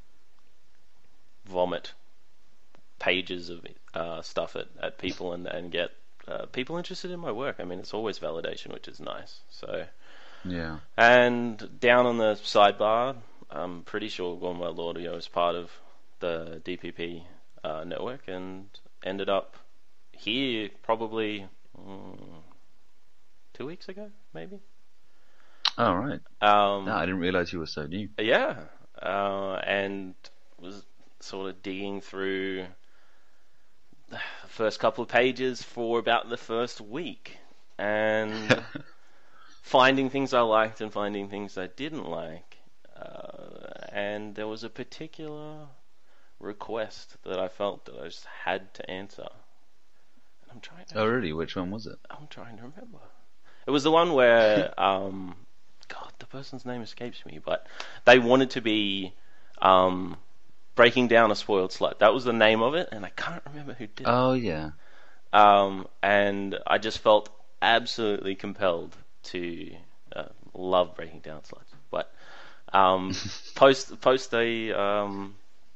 [SPEAKER 1] vomit pages of uh, stuff at, at people and, and get uh, people interested in my work. I mean, it's always validation, which is nice. So,
[SPEAKER 2] Yeah.
[SPEAKER 1] and down on the sidebar, I'm pretty sure Gone Wild Audio is part of the D P P uh, network, and ended up here probably mm, two weeks ago, maybe.
[SPEAKER 2] Oh, right.
[SPEAKER 1] Um,
[SPEAKER 2] No, I didn't realize you were so new.
[SPEAKER 1] Yeah, uh, and was sort of digging through the first couple of pages for about the first week, and finding things I liked and finding things I didn't like. Uh, and there was a particular request that I felt that I just had to answer. And I'm trying to.
[SPEAKER 2] Oh, really? Which one was it?
[SPEAKER 1] I'm trying to remember. It was the one where, um, God, the person's name escapes me, but they wanted to be um, breaking down a spoiled slut. That was the name of it, and I can't remember who did it.
[SPEAKER 2] Oh, yeah.
[SPEAKER 1] Um, and I just felt absolutely compelled to uh, love breaking down sluts. But um, post post a um,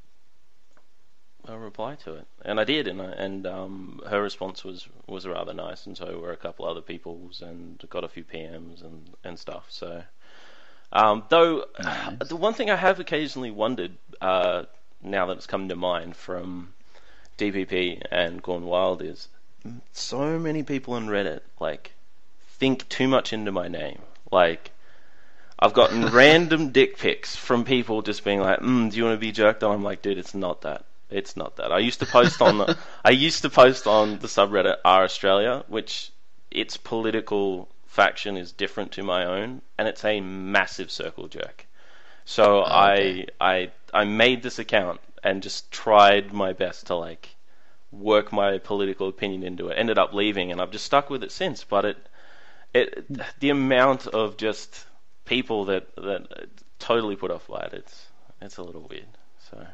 [SPEAKER 1] a reply to it, and I did, and I, and um, her response was, was rather nice, and so were a couple other people's, and got a few P Ms and and stuff. So, um, though
[SPEAKER 2] Nice.
[SPEAKER 1] the one thing I have occasionally wondered, uh, now that it's come to mind from D P P and Gone Wild, is so many people on Reddit like think too much into my name. Like, I've gotten random dick pics from people just being like, mm, "Do you want to be jerked on?" I'm like, dude, it's not that. It's not that. I used to post on the I used to post on the subreddit R Australia, which its political faction is different to my own, and it's a massive circle jerk. So
[SPEAKER 2] Oh, okay.
[SPEAKER 1] I I I made this account and just tried my best to like work my political opinion into it. Ended up leaving, and I've just stuck with it since. But it it the amount of just people that that totally put off by it, it's it's a little weird. So.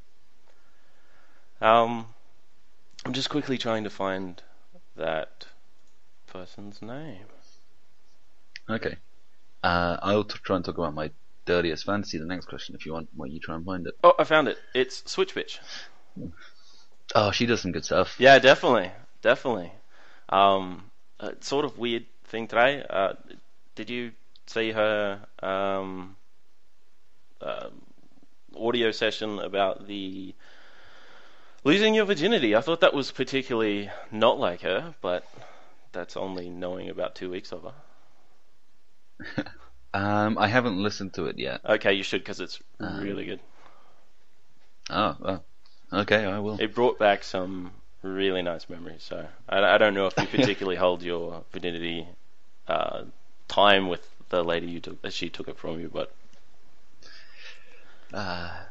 [SPEAKER 1] Um, I'm just quickly trying to find that person's name.
[SPEAKER 2] Okay. Uh, I'll t- try and talk about my dirtiest fantasy the next question if you want, while you try and find it.
[SPEAKER 1] Oh, I found it. It's Switch Bitch.
[SPEAKER 2] Oh, she does some good stuff.
[SPEAKER 1] Yeah, definitely, definitely. Um, uh, sort of weird thing today. Uh, did you see her um, uh, audio session about the losing your virginity? I thought that was particularly not like her, but that's only knowing about two weeks of her.
[SPEAKER 2] Um, I haven't listened to it yet.
[SPEAKER 1] Okay, you should, because it's
[SPEAKER 2] Um,
[SPEAKER 1] really good.
[SPEAKER 2] Oh, well. Okay, I will.
[SPEAKER 1] It brought back some really nice memories. So I, I don't know if you particularly hold your virginity uh, time with the lady you took, she took it from you, but
[SPEAKER 2] Uh,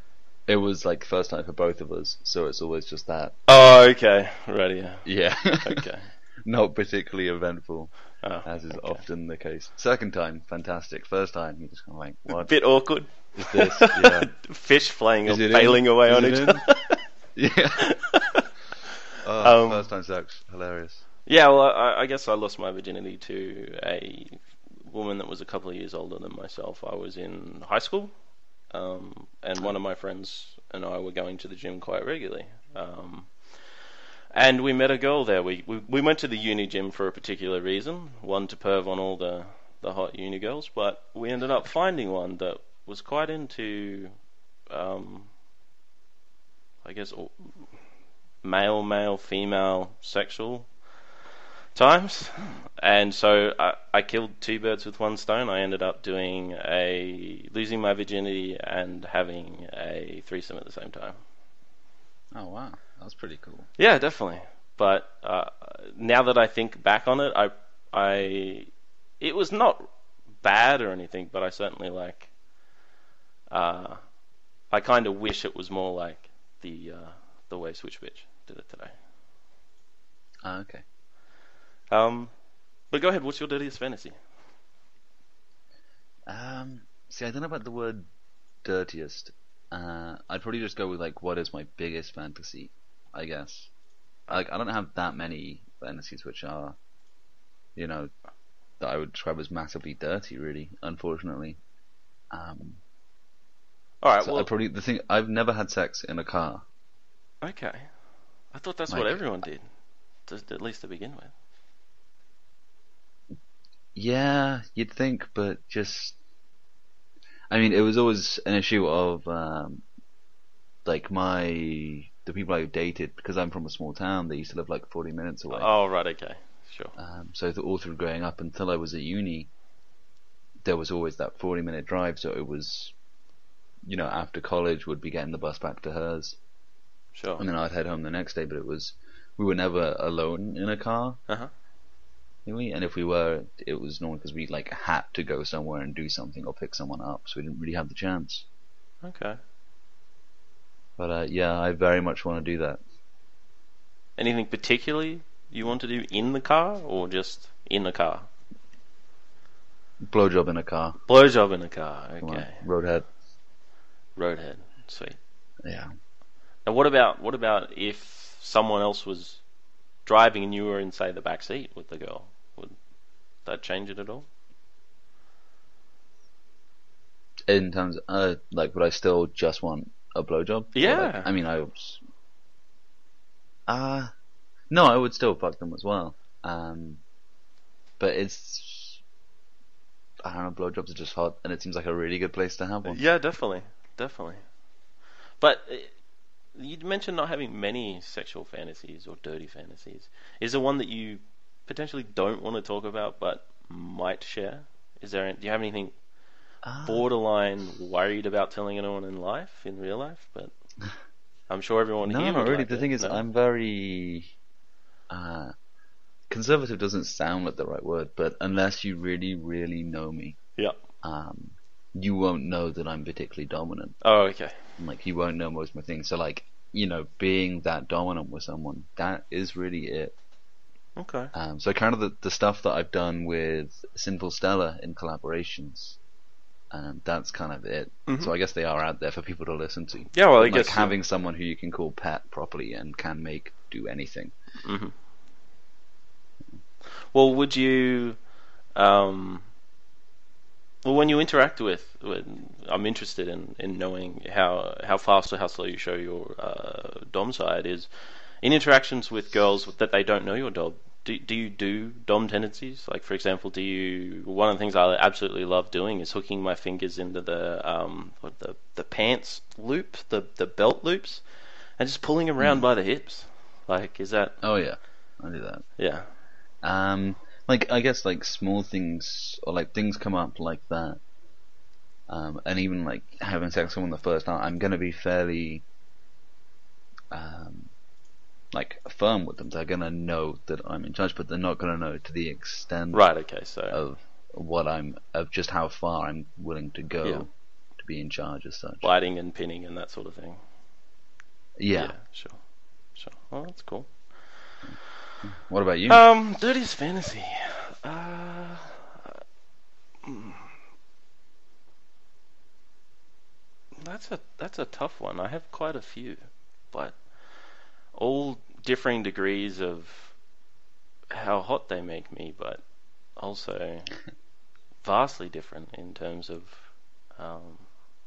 [SPEAKER 2] it was like first time for both of us, so it's always just that.
[SPEAKER 1] Oh, okay. Right, yeah.
[SPEAKER 2] Yeah.
[SPEAKER 1] Okay.
[SPEAKER 2] Not particularly eventful,
[SPEAKER 1] Oh,
[SPEAKER 2] as is
[SPEAKER 1] okay.
[SPEAKER 2] often the case. Second time, fantastic. First time, you're just kind of like, what
[SPEAKER 1] Bit awkward.
[SPEAKER 2] is this? Yeah.
[SPEAKER 1] Fish flying or
[SPEAKER 2] Is it
[SPEAKER 1] bailing
[SPEAKER 2] in?
[SPEAKER 1] away
[SPEAKER 2] Is
[SPEAKER 1] on
[SPEAKER 2] it
[SPEAKER 1] each
[SPEAKER 2] in?
[SPEAKER 1] other.
[SPEAKER 2] Yeah. Oh,
[SPEAKER 1] Um,
[SPEAKER 2] first time sex, hilarious.
[SPEAKER 1] Yeah, well, I, I guess I lost my virginity to a woman that was a couple of years older than myself. I was in high school, um, and one of my friends and I were going to the gym quite regularly. Um, and we met a girl there. We, we we went to the uni gym for a particular reason, one to perv on all the, the hot uni girls, but we ended up finding one that was quite into, um, I guess, male, male, female, sexual times, and so I, I killed two birds with one stone. I ended up doing a losing my virginity and having a threesome at the same time.
[SPEAKER 2] Oh wow, that's pretty cool.
[SPEAKER 1] Yeah, definitely. But uh, now that I think back on it, I I it was not bad or anything, but I certainly like uh, I kind of wish it was more like the uh, the way Switch Bitch did it today.
[SPEAKER 2] Ah, okay.
[SPEAKER 1] Um, but go ahead. What's your dirtiest fantasy?
[SPEAKER 2] Um, see, I don't know about the word dirtiest. Uh, I'd probably just go with like, what is my biggest fantasy? I guess. Like, I don't have that many fantasies which are, you know, that I would describe as massively dirty. Really, unfortunately. Um,
[SPEAKER 1] All right.
[SPEAKER 2] so
[SPEAKER 1] well,
[SPEAKER 2] I probably the thing I've never had sex in a car.
[SPEAKER 1] okay. I thought that's
[SPEAKER 2] Like,
[SPEAKER 1] what everyone did, just at least to begin with.
[SPEAKER 2] Yeah, you'd think, but just, I mean, it was always an issue of, um, like my, the people I dated, because I'm from a small town, they used to live like forty minutes away.
[SPEAKER 1] Oh, right. Okay. Sure.
[SPEAKER 2] Um, so th- all through growing up until I was at uni, there was always that forty minute drive, so it was, you know, after college would be getting the bus back to hers,
[SPEAKER 1] Sure.
[SPEAKER 2] and then I'd head home the next day, but it was, we were never alone in a car.
[SPEAKER 1] Uh huh.
[SPEAKER 2] Really? And if we were, it was normally because we like had to go somewhere and do something or pick someone up, so we didn't really have the chance.
[SPEAKER 1] Okay.
[SPEAKER 2] But uh, yeah, I very much want to do that.
[SPEAKER 1] Anything particularly you want to do in the car, or just in the car?
[SPEAKER 2] Blowjob in a car.
[SPEAKER 1] Blowjob in the car.
[SPEAKER 2] Come on,
[SPEAKER 1] Okay.
[SPEAKER 2] roadhead.
[SPEAKER 1] Roadhead. Sweet.
[SPEAKER 2] Yeah.
[SPEAKER 1] And what about what about if someone else was driving and you were in, say, the back seat with the girl? Would that change it at all?
[SPEAKER 2] In terms, of, uh, like, would I still just want a blowjob?
[SPEAKER 1] Yeah.
[SPEAKER 2] Or, like, I mean, I was. Uh, no, I would still fuck them as well. Um, but it's. I don't know, blowjobs are just hot, and it seems like a really good place to have one.
[SPEAKER 1] Yeah, definitely, definitely. But uh, you mentioned not having many sexual fantasies or dirty fantasies. Is there one that you potentially don't want to talk about but might share? Is there? Do you have anything
[SPEAKER 2] Uh,
[SPEAKER 1] borderline worried about telling anyone in life, in real life? But I'm sure everyone
[SPEAKER 2] no,
[SPEAKER 1] here
[SPEAKER 2] not
[SPEAKER 1] would
[SPEAKER 2] really.
[SPEAKER 1] like
[SPEAKER 2] The
[SPEAKER 1] it.
[SPEAKER 2] thing is,
[SPEAKER 1] No?
[SPEAKER 2] I'm very. Uh, conservative doesn't sound like the right word, but unless you really, really know me,
[SPEAKER 1] Yeah.
[SPEAKER 2] um, you won't know that I'm particularly dominant.
[SPEAKER 1] Oh, okay.
[SPEAKER 2] Like, you won't know most of my things. So, like, you know, being that dominant with someone, that is really it.
[SPEAKER 1] Okay.
[SPEAKER 2] Um, so kind of the, the stuff that I've done with Sinful Stella in collaborations, um, that's kind of it.
[SPEAKER 1] Mhm.
[SPEAKER 2] So I guess they are out there for people to listen to.
[SPEAKER 1] Yeah, well, I
[SPEAKER 2] like
[SPEAKER 1] guess
[SPEAKER 2] having someone who you can call pet properly and can make do anything.
[SPEAKER 1] hmm Well, would you? Um, well, when you interact with, when, I'm interested in, in knowing how how fast or how slow you show your uh, dom side is in interactions with girls that they don't know your dom. Do do you do dom tendencies? Like, for example, do you? One of the things I absolutely love doing is hooking my fingers into the um what, the the pants loop, the the belt loops, and just pulling them around
[SPEAKER 2] Mm.
[SPEAKER 1] by the hips. Like, is that?
[SPEAKER 2] Oh yeah, I do that.
[SPEAKER 1] Yeah.
[SPEAKER 2] Um, like I guess like small things or like things come up like that. Um, and even like having sex with someone the first time, I'm gonna be fairly, um, like firm with them. They're gonna know that I'm in charge, but they're not gonna know to the extent
[SPEAKER 1] Right. Okay. So.
[SPEAKER 2] of what I'm, of just how far I'm willing to go
[SPEAKER 1] Yeah.
[SPEAKER 2] to to be in charge as such.
[SPEAKER 1] Biting and pinning and that sort of thing.
[SPEAKER 2] Yeah.
[SPEAKER 1] Sure. Sure. Well, that's cool.
[SPEAKER 2] What about you?
[SPEAKER 1] Um, dirtiest fantasy. Uh, mm, that's a that's a tough one. I have quite a few, but all differing degrees of how hot they make me, but also vastly different in terms of, um,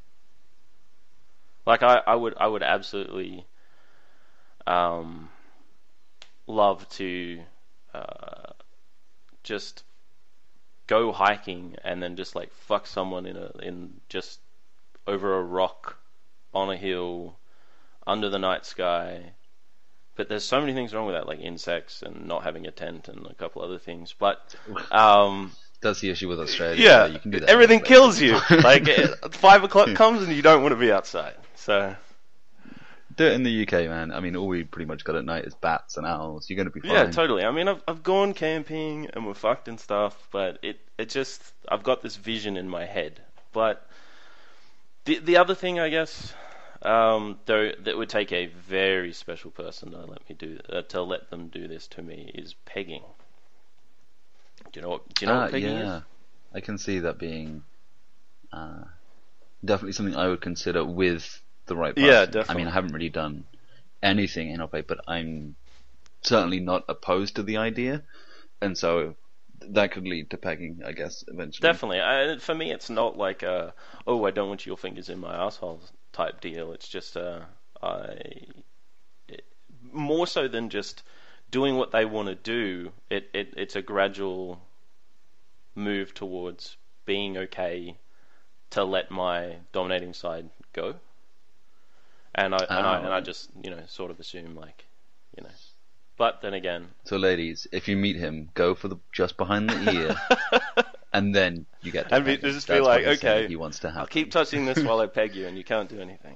[SPEAKER 1] like I, I would I would absolutely um, love to uh, just go hiking and then just like fuck someone in a in just over a rock on a hill under the night sky. But there's so many things wrong with that, like insects and not having a tent and a couple other things. But um,
[SPEAKER 2] that's the issue with Australia.
[SPEAKER 1] Yeah,
[SPEAKER 2] you can do that
[SPEAKER 1] everything kills you. Like five o'clock comes and you don't want to be outside. So
[SPEAKER 2] do it in the U K, man. I mean, all we pretty much got at night is bats and owls. You're going to be fine.
[SPEAKER 1] Yeah, totally. I mean, I've I've gone camping and we're fucked and stuff, but it it just I've got this vision in my head. But the the other thing, I guess, um, though, that would take a very special person to let me do uh, to let them do this to me is pegging. Do you know what? Do you know
[SPEAKER 2] uh,
[SPEAKER 1] what pegging
[SPEAKER 2] yeah.
[SPEAKER 1] is?
[SPEAKER 2] I can see that being uh, definitely something I would consider with the right person.
[SPEAKER 1] Yeah, definitely.
[SPEAKER 2] I mean, I haven't really done anything in Opay, but I'm certainly not opposed to the idea, and so that could lead to pegging, I guess, eventually.
[SPEAKER 1] Definitely. I, for me, it's not like a, oh, I don't want your fingers in my asshole type deal. It's just a, I, it, more so than just doing what they want to do. It, it it's a gradual move towards being okay to let my dominating side go. And I, and,
[SPEAKER 2] Oh.
[SPEAKER 1] I and I just, you know, sort of assume, like, you know. But then again...
[SPEAKER 2] So ladies, if you meet him, go for the just behind the ear, and then you get to
[SPEAKER 1] And be,
[SPEAKER 2] peg him.
[SPEAKER 1] just be
[SPEAKER 2] That's
[SPEAKER 1] like,
[SPEAKER 2] what he's saying
[SPEAKER 1] okay,
[SPEAKER 2] he wants to have.
[SPEAKER 1] I'll keep touching this while I peg you and you can't do anything.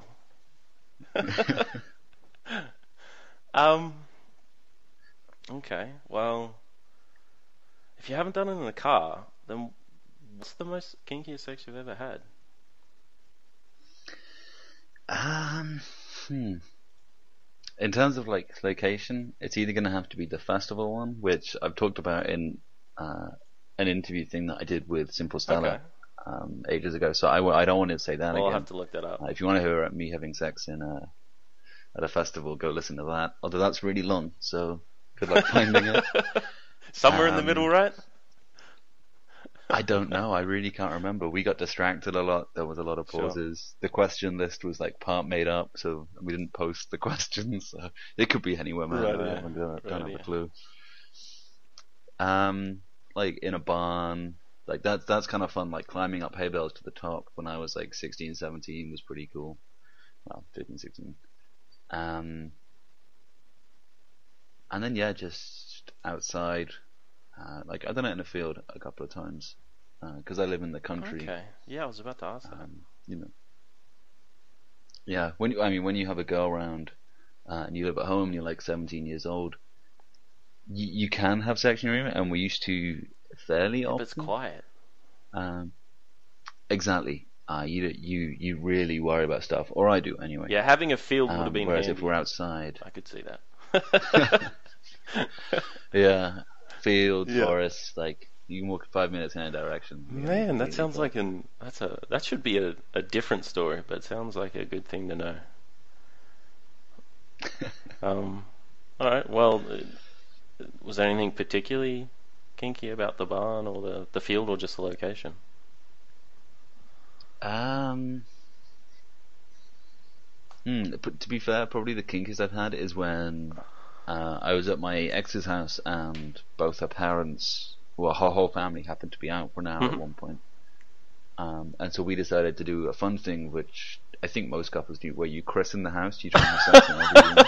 [SPEAKER 1] um. Okay, well... If you haven't done it in a car, then what's the most kinkiest sex you've ever had?
[SPEAKER 2] Um, hmm. In terms of like location, it's either going to have to be the festival one, which I've talked about in uh, an interview thing that I did with Simple Stella
[SPEAKER 1] Okay.
[SPEAKER 2] um, ages ago. So I, w- I don't want to say that
[SPEAKER 1] Well, I'll
[SPEAKER 2] again.
[SPEAKER 1] have to look that up.
[SPEAKER 2] Uh, if you want to hear me having sex in a at a festival, go listen to that. Although that's really long, so good luck finding it.
[SPEAKER 1] Somewhere in the
[SPEAKER 2] um,
[SPEAKER 1] middle, right?
[SPEAKER 2] I don't know. I really can't remember. We got distracted a lot. There was a lot of
[SPEAKER 1] Sure.
[SPEAKER 2] pauses. The question list was like part made up, so we didn't post the questions. So it could be anywhere, man.
[SPEAKER 1] Right,
[SPEAKER 2] I
[SPEAKER 1] yeah.
[SPEAKER 2] don't, don't, don't
[SPEAKER 1] Right,
[SPEAKER 2] have
[SPEAKER 1] yeah.
[SPEAKER 2] a clue. Um, like in a barn, like that's that's kind of fun. Like climbing up hay bales to the top when I was like sixteen, seventeen was pretty cool. Well, fifteen, sixteen. Um, and then yeah, just outside. Uh, like I've done it in a field a couple of times because I live in the country.
[SPEAKER 1] Okay. Yeah, I was about to ask that.
[SPEAKER 2] Um, you know, yeah. When you, I mean, when you have a girl around uh, and you live at home, and you're like seventeen years old. You, you can have sex in your room, and we used to fairly
[SPEAKER 1] But
[SPEAKER 2] often.
[SPEAKER 1] it's quiet.
[SPEAKER 2] Um, exactly. Uh, you you you really worry about stuff, or I do anyway.
[SPEAKER 1] Yeah, having a field would have
[SPEAKER 2] Um,
[SPEAKER 1] been
[SPEAKER 2] whereas
[SPEAKER 1] handy.
[SPEAKER 2] if we're outside,
[SPEAKER 1] I could see that.
[SPEAKER 2] yeah, field,
[SPEAKER 1] Yeah.
[SPEAKER 2] forest, like you can walk five minutes in a direction. you know,
[SPEAKER 1] Man, that
[SPEAKER 2] completely
[SPEAKER 1] sounds
[SPEAKER 2] full.
[SPEAKER 1] like an that's a that should be a, a different story, but it sounds like a good thing to know. Um, all right. Well, uh, was there anything particularly kinky about the barn or the the field or just the location?
[SPEAKER 2] Um, hmm, but to be fair, probably the kinkiest I've had is when uh, I was at my ex's house and both her parents, well, her whole family happened to be out for an hour
[SPEAKER 1] Mhm.
[SPEAKER 2] at one point. Um, and so we decided to do a fun thing, which I think most couples do, where you christen the house. You try and have sex in every room.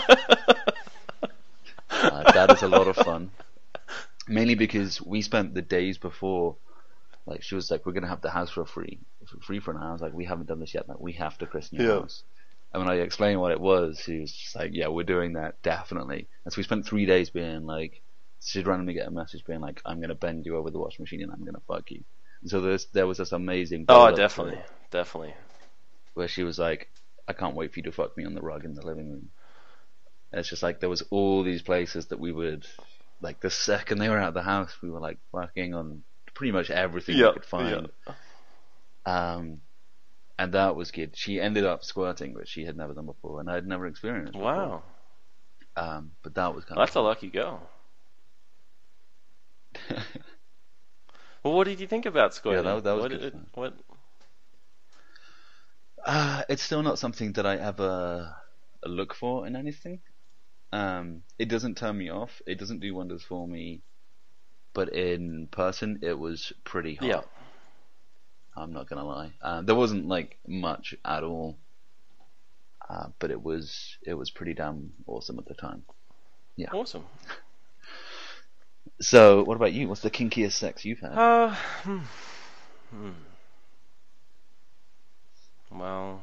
[SPEAKER 2] Uh, that is a lot of fun. Mainly because we spent the days before, like she was like, we're gonna have the house for free, for free for an hour. I was like, we haven't done this yet. Like, we have to christen your
[SPEAKER 1] Yeah.
[SPEAKER 2] house. And when I explained what it was, she was just like, yeah, we're doing that definitely. And so we spent three days being like, she'd randomly get a message being like, I'm gonna bend you over the washing machine and I'm gonna fuck you. And so there's there was this amazing.
[SPEAKER 1] Oh,
[SPEAKER 2] build-up to
[SPEAKER 1] definitely,
[SPEAKER 2] it.
[SPEAKER 1] definitely.
[SPEAKER 2] where she was like, "I can't wait for you to fuck me on the rug in the living room." And it's just like there was all these places that we would, like the second they were out of the house, we were like fucking on pretty much everything
[SPEAKER 1] Yep,
[SPEAKER 2] we could find.
[SPEAKER 1] yep.
[SPEAKER 2] Um, and that was good. She ended up squirting, which she had never done before, and I had never experienced before.
[SPEAKER 1] Wow.
[SPEAKER 2] Um, but that was kind
[SPEAKER 1] That's
[SPEAKER 2] of
[SPEAKER 1] a lucky girl. Well, what did you think about squirting?
[SPEAKER 2] Yeah, that, that was
[SPEAKER 1] what,
[SPEAKER 2] good.
[SPEAKER 1] It, what?
[SPEAKER 2] Uh, it's still not something that I ever look for in anything. Um, it doesn't turn me off. It doesn't do wonders for me. But in person, it was pretty hot.
[SPEAKER 1] Yeah.
[SPEAKER 2] I'm not gonna lie. Uh, there wasn't like much at all, uh, but it was it was pretty damn awesome at the time. Yeah.
[SPEAKER 1] Awesome.
[SPEAKER 2] So, what about you? What's the kinkiest sex you've had?
[SPEAKER 1] Uh, hmm. Hmm. Well,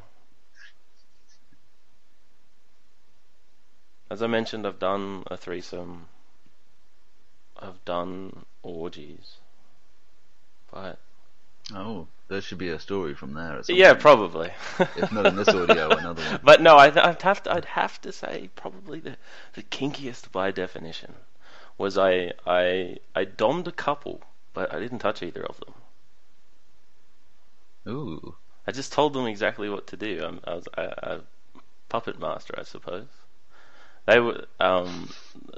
[SPEAKER 1] as I mentioned, I've done a threesome. I've done orgies. But
[SPEAKER 2] Oh, there should be a story from there. Or something.
[SPEAKER 1] yeah, probably.
[SPEAKER 2] If not in this audio, another one.
[SPEAKER 1] But no, I'd, I'd have to. I'd have to say probably the the kinkiest by definition was I I I dommed a couple, but I didn't touch either of them.
[SPEAKER 2] Ooh.
[SPEAKER 1] I just told them exactly what to do. I'm, I was a, a puppet master, I suppose. They were, um,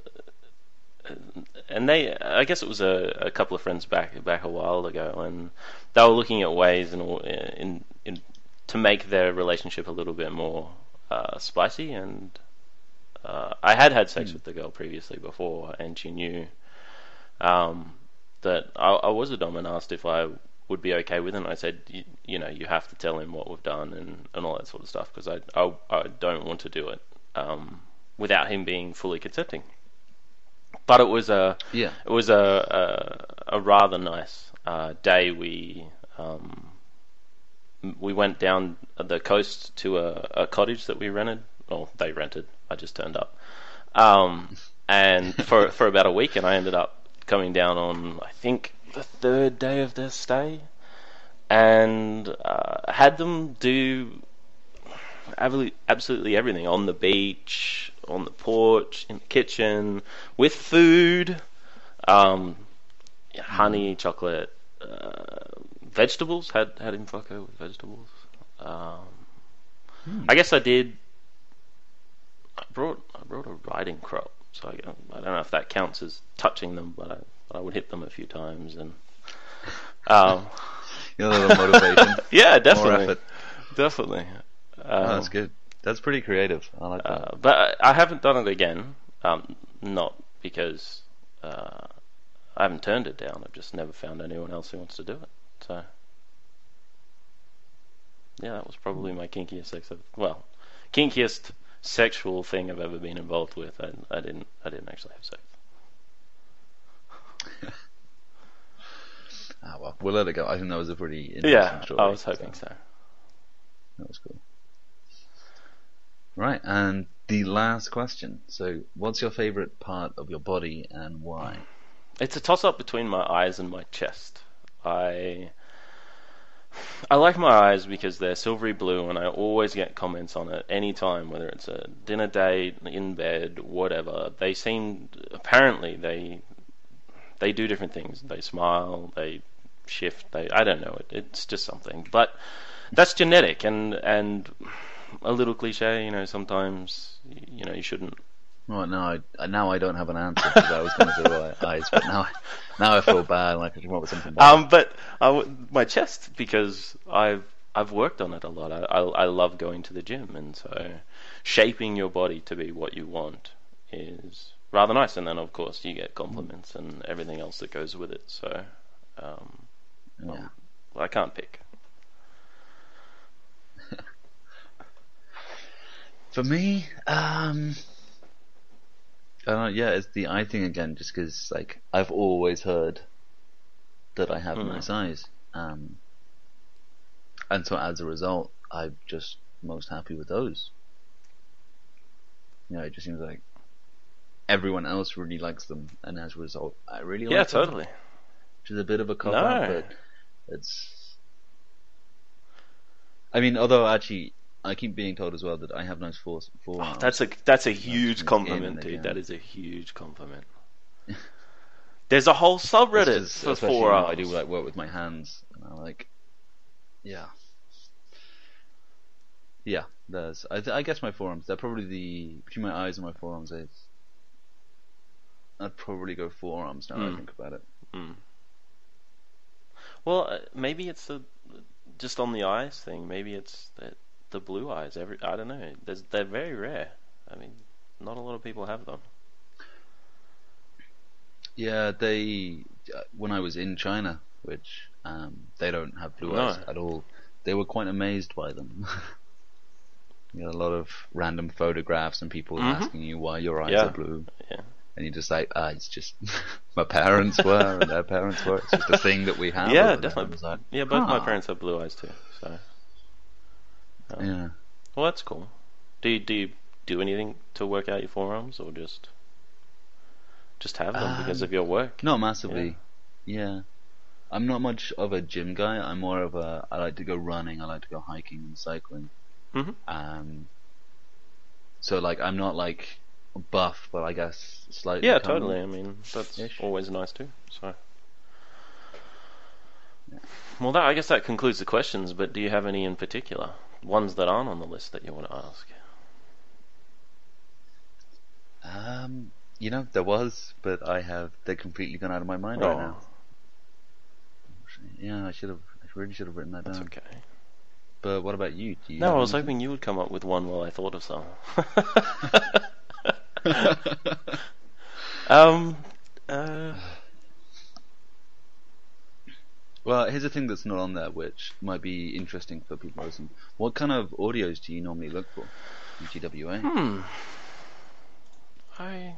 [SPEAKER 1] and they. I guess it was a, a couple of friends back back a while ago, and they were looking at ways in in, in to make their relationship a little bit more uh, spicy. And uh, I had had sex mm. with the girl previously before, and she knew um, that I, I was a dom, and asked if I would be okay with it. And I said, you, you know, you have to tell him what we've done and, and all that sort of stuff, because I, I I don't want to do it um, without him being fully consenting. But it was a
[SPEAKER 2] yeah.
[SPEAKER 1] it was a a, a rather nice uh, day. We um, we went down the coast to a, a cottage that we rented. Well, they rented. I just turned up, um, and for for about a week. And I ended up coming down on, I think, the third day of their stay, and uh, had them do absolutely everything on the beach, on the porch, in the kitchen, with food, um, honey, chocolate, uh, vegetables. Had had him fuck her with vegetables. Um, hmm. I guess I did. I brought I brought a riding crop, so I, I don't know if that counts as touching them, but I, but I would hit them a few times and. Um,
[SPEAKER 2] you know, a little motivation.
[SPEAKER 1] Yeah, definitely,
[SPEAKER 2] more effort.
[SPEAKER 1] Definitely. Um,
[SPEAKER 2] oh, that's good. That's pretty creative. I like that.
[SPEAKER 1] Uh, but I haven't done it again. Um, not because uh, I haven't turned it down. I've just never found anyone else who wants to do it. So, yeah, that was probably my kinkiest sex. I've, well, kinkiest sexual thing I've ever been involved with. I, I didn't. I didn't actually have sex.
[SPEAKER 2] Ah, well, we'll let it go. I think that was a pretty interesting
[SPEAKER 1] yeah,
[SPEAKER 2] story.
[SPEAKER 1] I was hoping so.
[SPEAKER 2] so. That was cool. Right, and the last question. So, what's your favourite part of your body and why?
[SPEAKER 1] It's a toss-up between my eyes and my chest. I I like my eyes because they're silvery blue, and I always get comments on it any time, whether it's a dinner date, in bed, whatever. They seem, apparently, they they do different things. They smile, they shift, they I don't know. It, it's just something, but that's genetic, and and. A little cliche, you know. Sometimes, you know, you shouldn't.
[SPEAKER 2] Well, now I now I don't have an answer because I was going to say eyes, but now now I feel bad, like I come up with something bad.
[SPEAKER 1] Um, but I w- my chest, because I've I've worked on it a lot. I, I I love going to the gym, and so shaping your body to be what you want is rather nice. And then, of course, you get compliments and everything else that goes with it. So, um,
[SPEAKER 2] yeah.
[SPEAKER 1] um, I can't pick.
[SPEAKER 2] For me, um, I don't know, yeah, it's the eye thing again, just because, like, I've always heard that I have mm. nice eyes, um, and so as a result, I'm just most happy with those. You know, it just seems like everyone else really likes them, and as a result, I really like
[SPEAKER 1] yeah,
[SPEAKER 2] them. Yeah,
[SPEAKER 1] totally.
[SPEAKER 2] Which is a bit of a cop
[SPEAKER 1] no.
[SPEAKER 2] out, but it's... I mean, although actually, I keep being told as well that I have nice fore
[SPEAKER 1] Oh,
[SPEAKER 2] forearms.
[SPEAKER 1] that's a that's a
[SPEAKER 2] That's
[SPEAKER 1] huge
[SPEAKER 2] in
[SPEAKER 1] compliment,
[SPEAKER 2] and
[SPEAKER 1] dude.
[SPEAKER 2] again.
[SPEAKER 1] That is a huge compliment. There's a whole
[SPEAKER 2] It's
[SPEAKER 1] subreddit
[SPEAKER 2] just,
[SPEAKER 1] for
[SPEAKER 2] especially you know,
[SPEAKER 1] forearms.
[SPEAKER 2] I do like work with my hands, and I like, yeah, yeah. There's, I, I guess my forearms. They're probably the between my eyes and my forearms. Is I'd probably go forearms now that I
[SPEAKER 1] Mm.
[SPEAKER 2] think about it.
[SPEAKER 1] Mm. Well, uh, maybe it's the just on the eyes thing. Maybe it's the, the blue eyes. Every I don't know. There's, they're very rare. I mean, not a lot of people have them.
[SPEAKER 2] Yeah, they uh, when I was in China, which um, they don't have blue
[SPEAKER 1] No.
[SPEAKER 2] eyes at all. They were quite amazed by them. You got a lot of random photographs and people
[SPEAKER 1] Mhm.
[SPEAKER 2] asking you why your eyes
[SPEAKER 1] Yeah.
[SPEAKER 2] are blue,
[SPEAKER 1] Yeah.
[SPEAKER 2] and you're just like, ah, it's just my parents were and their parents were. It's just a thing that we have.
[SPEAKER 1] Yeah,
[SPEAKER 2] over there.
[SPEAKER 1] definitely.
[SPEAKER 2] I was like,
[SPEAKER 1] Yeah, both my
[SPEAKER 2] huh.
[SPEAKER 1] parents have blue eyes too. So, um,
[SPEAKER 2] Yeah.
[SPEAKER 1] well, that's cool. Do you do you do anything to work out your forearms, or just just have them because
[SPEAKER 2] Um,
[SPEAKER 1] of your work?
[SPEAKER 2] Not massively. Yeah. I'm not much of a gym guy. I'm more of a. I like to go running. I like to go hiking and cycling.
[SPEAKER 1] Mhm.
[SPEAKER 2] Um. So like, I'm not like buff, but I guess slightly.
[SPEAKER 1] Yeah,
[SPEAKER 2] toned.
[SPEAKER 1] totally. I mean, that's
[SPEAKER 2] Ish.
[SPEAKER 1] always nice too. So, well, that I guess that concludes the questions. But do you have any in particular, ones that aren't on the list that you want to ask?
[SPEAKER 2] Um. You know, there was, but I have. They're completely gone out of my mind
[SPEAKER 1] Oh,
[SPEAKER 2] right now. Yeah, I should have. I really should have written that
[SPEAKER 1] that's
[SPEAKER 2] down.
[SPEAKER 1] okay.
[SPEAKER 2] But what about you? Do you
[SPEAKER 1] No,
[SPEAKER 2] have
[SPEAKER 1] I was
[SPEAKER 2] anything?
[SPEAKER 1] hoping you would come up with one while I thought of some. um. Uh.
[SPEAKER 2] Well, here's a thing that's not on there, which might be interesting for people listening. What kind of audios do you normally look for in G W A?
[SPEAKER 1] Hmm. I.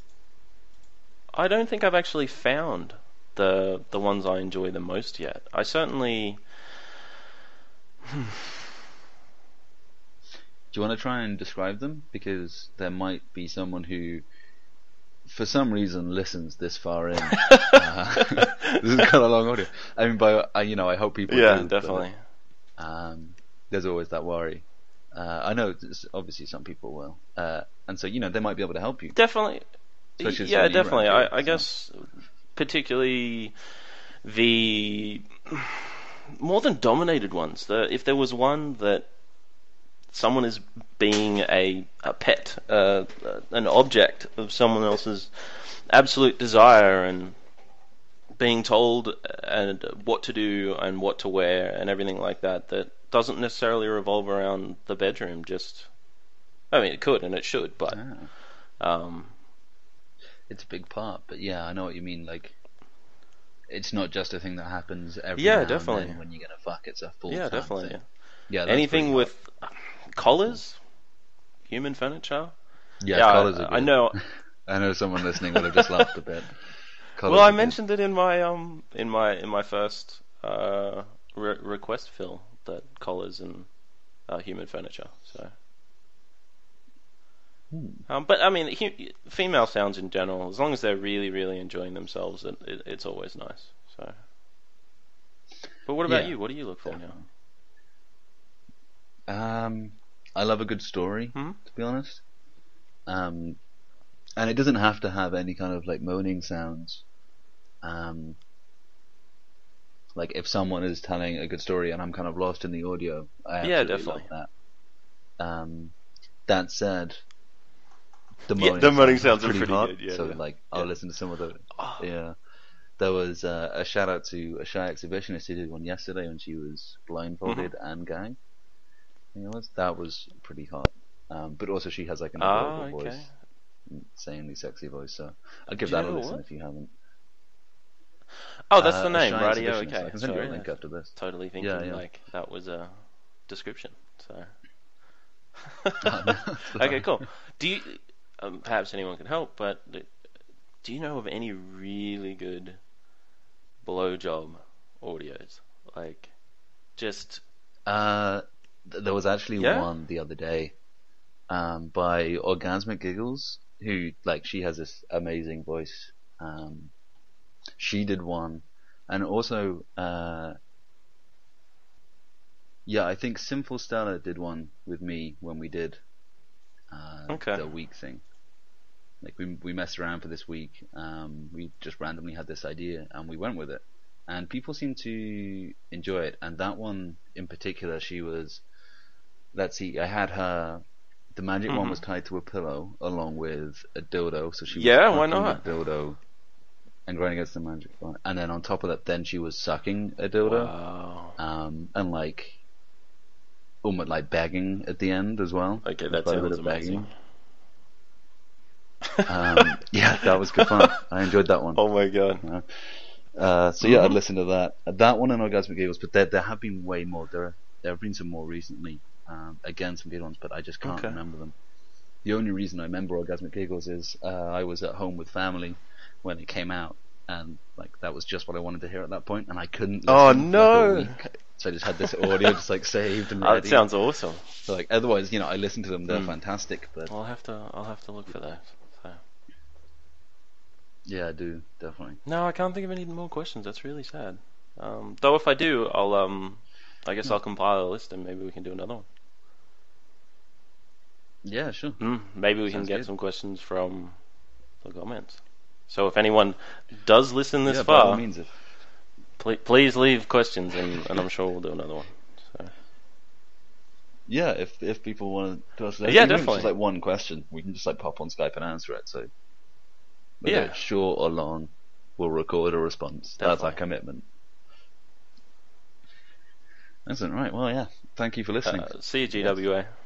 [SPEAKER 1] I don't think I've actually found the the ones I enjoy the most yet. I certainly.
[SPEAKER 2] Do you want to try and describe them? Because there might be someone who, for some reason, listens this far in. uh, this is kind of long audio. I mean, by uh, you know, I hope people.
[SPEAKER 1] Yeah,
[SPEAKER 2] do,
[SPEAKER 1] definitely.
[SPEAKER 2] But, um, there's always that worry. Uh, I know, there's- obviously, some people will, uh, and so you know, they might be able to help you.
[SPEAKER 1] Definitely.
[SPEAKER 2] Especially
[SPEAKER 1] Yeah,
[SPEAKER 2] some
[SPEAKER 1] definitely.
[SPEAKER 2] around
[SPEAKER 1] I,
[SPEAKER 2] here,
[SPEAKER 1] I
[SPEAKER 2] so.
[SPEAKER 1] guess particularly the more than dominated ones. The, if there was one that someone is being a a pet, uh, uh, an object of someone else's absolute desire, and being told and what to do and what to wear and everything like that, that doesn't necessarily revolve around the bedroom. Just, I mean, it could and it should, but
[SPEAKER 2] Ah.
[SPEAKER 1] um,
[SPEAKER 2] It's a big part, but yeah, I know what you mean. Like, it's not just a thing that happens every
[SPEAKER 1] Yeah,
[SPEAKER 2] now
[SPEAKER 1] definitely.
[SPEAKER 2] and then when you're gonna fuck. It's a full
[SPEAKER 1] yeah,
[SPEAKER 2] time
[SPEAKER 1] definitely.
[SPEAKER 2] thing.
[SPEAKER 1] Yeah.
[SPEAKER 2] Yeah, that's
[SPEAKER 1] Anything
[SPEAKER 2] pretty
[SPEAKER 1] with collars, human furniture.
[SPEAKER 2] hot. yeah,
[SPEAKER 1] yeah,
[SPEAKER 2] colours
[SPEAKER 1] I,
[SPEAKER 2] are
[SPEAKER 1] I
[SPEAKER 2] good.
[SPEAKER 1] know.
[SPEAKER 2] I know someone listening would have just laughed a bit. Colours
[SPEAKER 1] Well, I
[SPEAKER 2] are good.
[SPEAKER 1] mentioned it in my um in my in my first uh re- request fill that collars and uh, human furniture. So,
[SPEAKER 2] Hmm.
[SPEAKER 1] um, but I mean, hu- female sounds in general, as long as they're really really enjoying themselves, it, it, it's always nice. So, but what about
[SPEAKER 2] Yeah,
[SPEAKER 1] you? What do you look for
[SPEAKER 2] definitely. Um, I love a good story,
[SPEAKER 1] Hmm?
[SPEAKER 2] to be honest. Um, and it doesn't have to have any kind of like moaning sounds. Um, like if someone is telling a good story and I'm kind of lost in the audio, I
[SPEAKER 1] Yeah,
[SPEAKER 2] absolutely
[SPEAKER 1] definitely.
[SPEAKER 2] love that. Um, that said, the
[SPEAKER 1] Yeah,
[SPEAKER 2] moaning,
[SPEAKER 1] the moaning
[SPEAKER 2] sounds,
[SPEAKER 1] sounds are
[SPEAKER 2] pretty,
[SPEAKER 1] pretty
[SPEAKER 2] hot,
[SPEAKER 1] good, yeah,
[SPEAKER 2] so
[SPEAKER 1] yeah.
[SPEAKER 2] like I'll
[SPEAKER 1] Yeah.
[SPEAKER 2] listen to some of the
[SPEAKER 1] Oh,
[SPEAKER 2] yeah. There was uh, a shout out to a shy exhibitionist who did one yesterday when she was blindfolded
[SPEAKER 1] Mm-hmm.
[SPEAKER 2] and gagged. I think it was that was pretty hot. Um, but also she has like an
[SPEAKER 1] ah,
[SPEAKER 2] adorable
[SPEAKER 1] okay.
[SPEAKER 2] voice, insanely sexy voice. So I'll give
[SPEAKER 1] Do you
[SPEAKER 2] that a
[SPEAKER 1] know
[SPEAKER 2] listen
[SPEAKER 1] what?
[SPEAKER 2] if you haven't.
[SPEAKER 1] Oh, that's
[SPEAKER 2] Uh,
[SPEAKER 1] the
[SPEAKER 2] a
[SPEAKER 1] name,
[SPEAKER 2] shy
[SPEAKER 1] radio.
[SPEAKER 2] exhibitionist.
[SPEAKER 1] Okay,
[SPEAKER 2] I can send you a
[SPEAKER 1] sorry.
[SPEAKER 2] link after this.
[SPEAKER 1] Totally thinking
[SPEAKER 2] Yeah, yeah.
[SPEAKER 1] like that was a description. So.
[SPEAKER 2] Oh, no,
[SPEAKER 1] Okay, cool. Do you? Um, perhaps anyone can help, but do you know of any really good blowjob audios? Like, just
[SPEAKER 2] Uh, th- there was actually
[SPEAKER 1] Yeah?
[SPEAKER 2] one the other day, um, by Orgasmic Giggles, who like she has this amazing voice. Um, she did one, and also uh, Yeah, I think Sinful Stella did one with me when we did uh,
[SPEAKER 1] Okay.
[SPEAKER 2] the week thing. Like we we messed around for this week. Um, we just randomly had this idea and we went with it, and people seem to enjoy it. And that one in particular, she was. Let's see, I had her. The magic
[SPEAKER 1] Mhm.
[SPEAKER 2] one was tied to a pillow along with a dildo, so she was
[SPEAKER 1] Yeah, why
[SPEAKER 2] fucking
[SPEAKER 1] not?
[SPEAKER 2] the dildo and going against the magic one. And then on top of that, then she was sucking a dildo,
[SPEAKER 1] Wow.
[SPEAKER 2] um, and like almost like begging at the end as well.
[SPEAKER 1] Okay,
[SPEAKER 2] There's
[SPEAKER 1] that
[SPEAKER 2] quite a bit
[SPEAKER 1] sounds
[SPEAKER 2] of
[SPEAKER 1] amazing.
[SPEAKER 2] Um, yeah, that was good fun. I enjoyed that one.
[SPEAKER 1] Oh my god.
[SPEAKER 2] Uh, so yeah, I'd
[SPEAKER 1] Mhm.
[SPEAKER 2] listen to that. That one and Orgasmic Giggles, but there there have been way more. There there have been some more recently. Um, again, some good ones, but I just can't
[SPEAKER 1] Okay.
[SPEAKER 2] remember them. The only reason I remember Orgasmic Giggles is uh, I was at home with family when it came out, and like that was just what I wanted to hear at that point, and I couldn't. Listen
[SPEAKER 1] Oh
[SPEAKER 2] for, like, a
[SPEAKER 1] no.
[SPEAKER 2] week. So I just had this audio just like saved and
[SPEAKER 1] Oh,
[SPEAKER 2] ready.
[SPEAKER 1] that sounds awesome.
[SPEAKER 2] So like otherwise, you know, I listen to them. They're
[SPEAKER 1] Mm.
[SPEAKER 2] fantastic, but
[SPEAKER 1] I'll have to. I'll have to look for that. So.
[SPEAKER 2] yeah, I do definitely.
[SPEAKER 1] No, I can't think of any more questions. That's really sad. Um, though if I do, I'll um, I guess I'll compile a list and maybe we can do another one.
[SPEAKER 2] Yeah, sure.
[SPEAKER 1] Mm, maybe we can
[SPEAKER 2] Sounds
[SPEAKER 1] get
[SPEAKER 2] good.
[SPEAKER 1] some questions from the comments. So if anyone does listen this
[SPEAKER 2] yeah, by all
[SPEAKER 1] far,
[SPEAKER 2] means, if
[SPEAKER 1] pl- please leave questions and, and I'm sure we'll do another one. So.
[SPEAKER 2] yeah, if if people want to ask that,
[SPEAKER 1] Yeah,
[SPEAKER 2] even if it's
[SPEAKER 1] definitely.
[SPEAKER 2] just like one question, we can just like pop on Skype and answer it. So whether
[SPEAKER 1] Yeah.
[SPEAKER 2] it's short or long, we'll record a response. That's our
[SPEAKER 1] Definitely.
[SPEAKER 2] commitment. Excellent. Right. Well, yeah. Thank you for listening.
[SPEAKER 1] Uh, see you, G W A.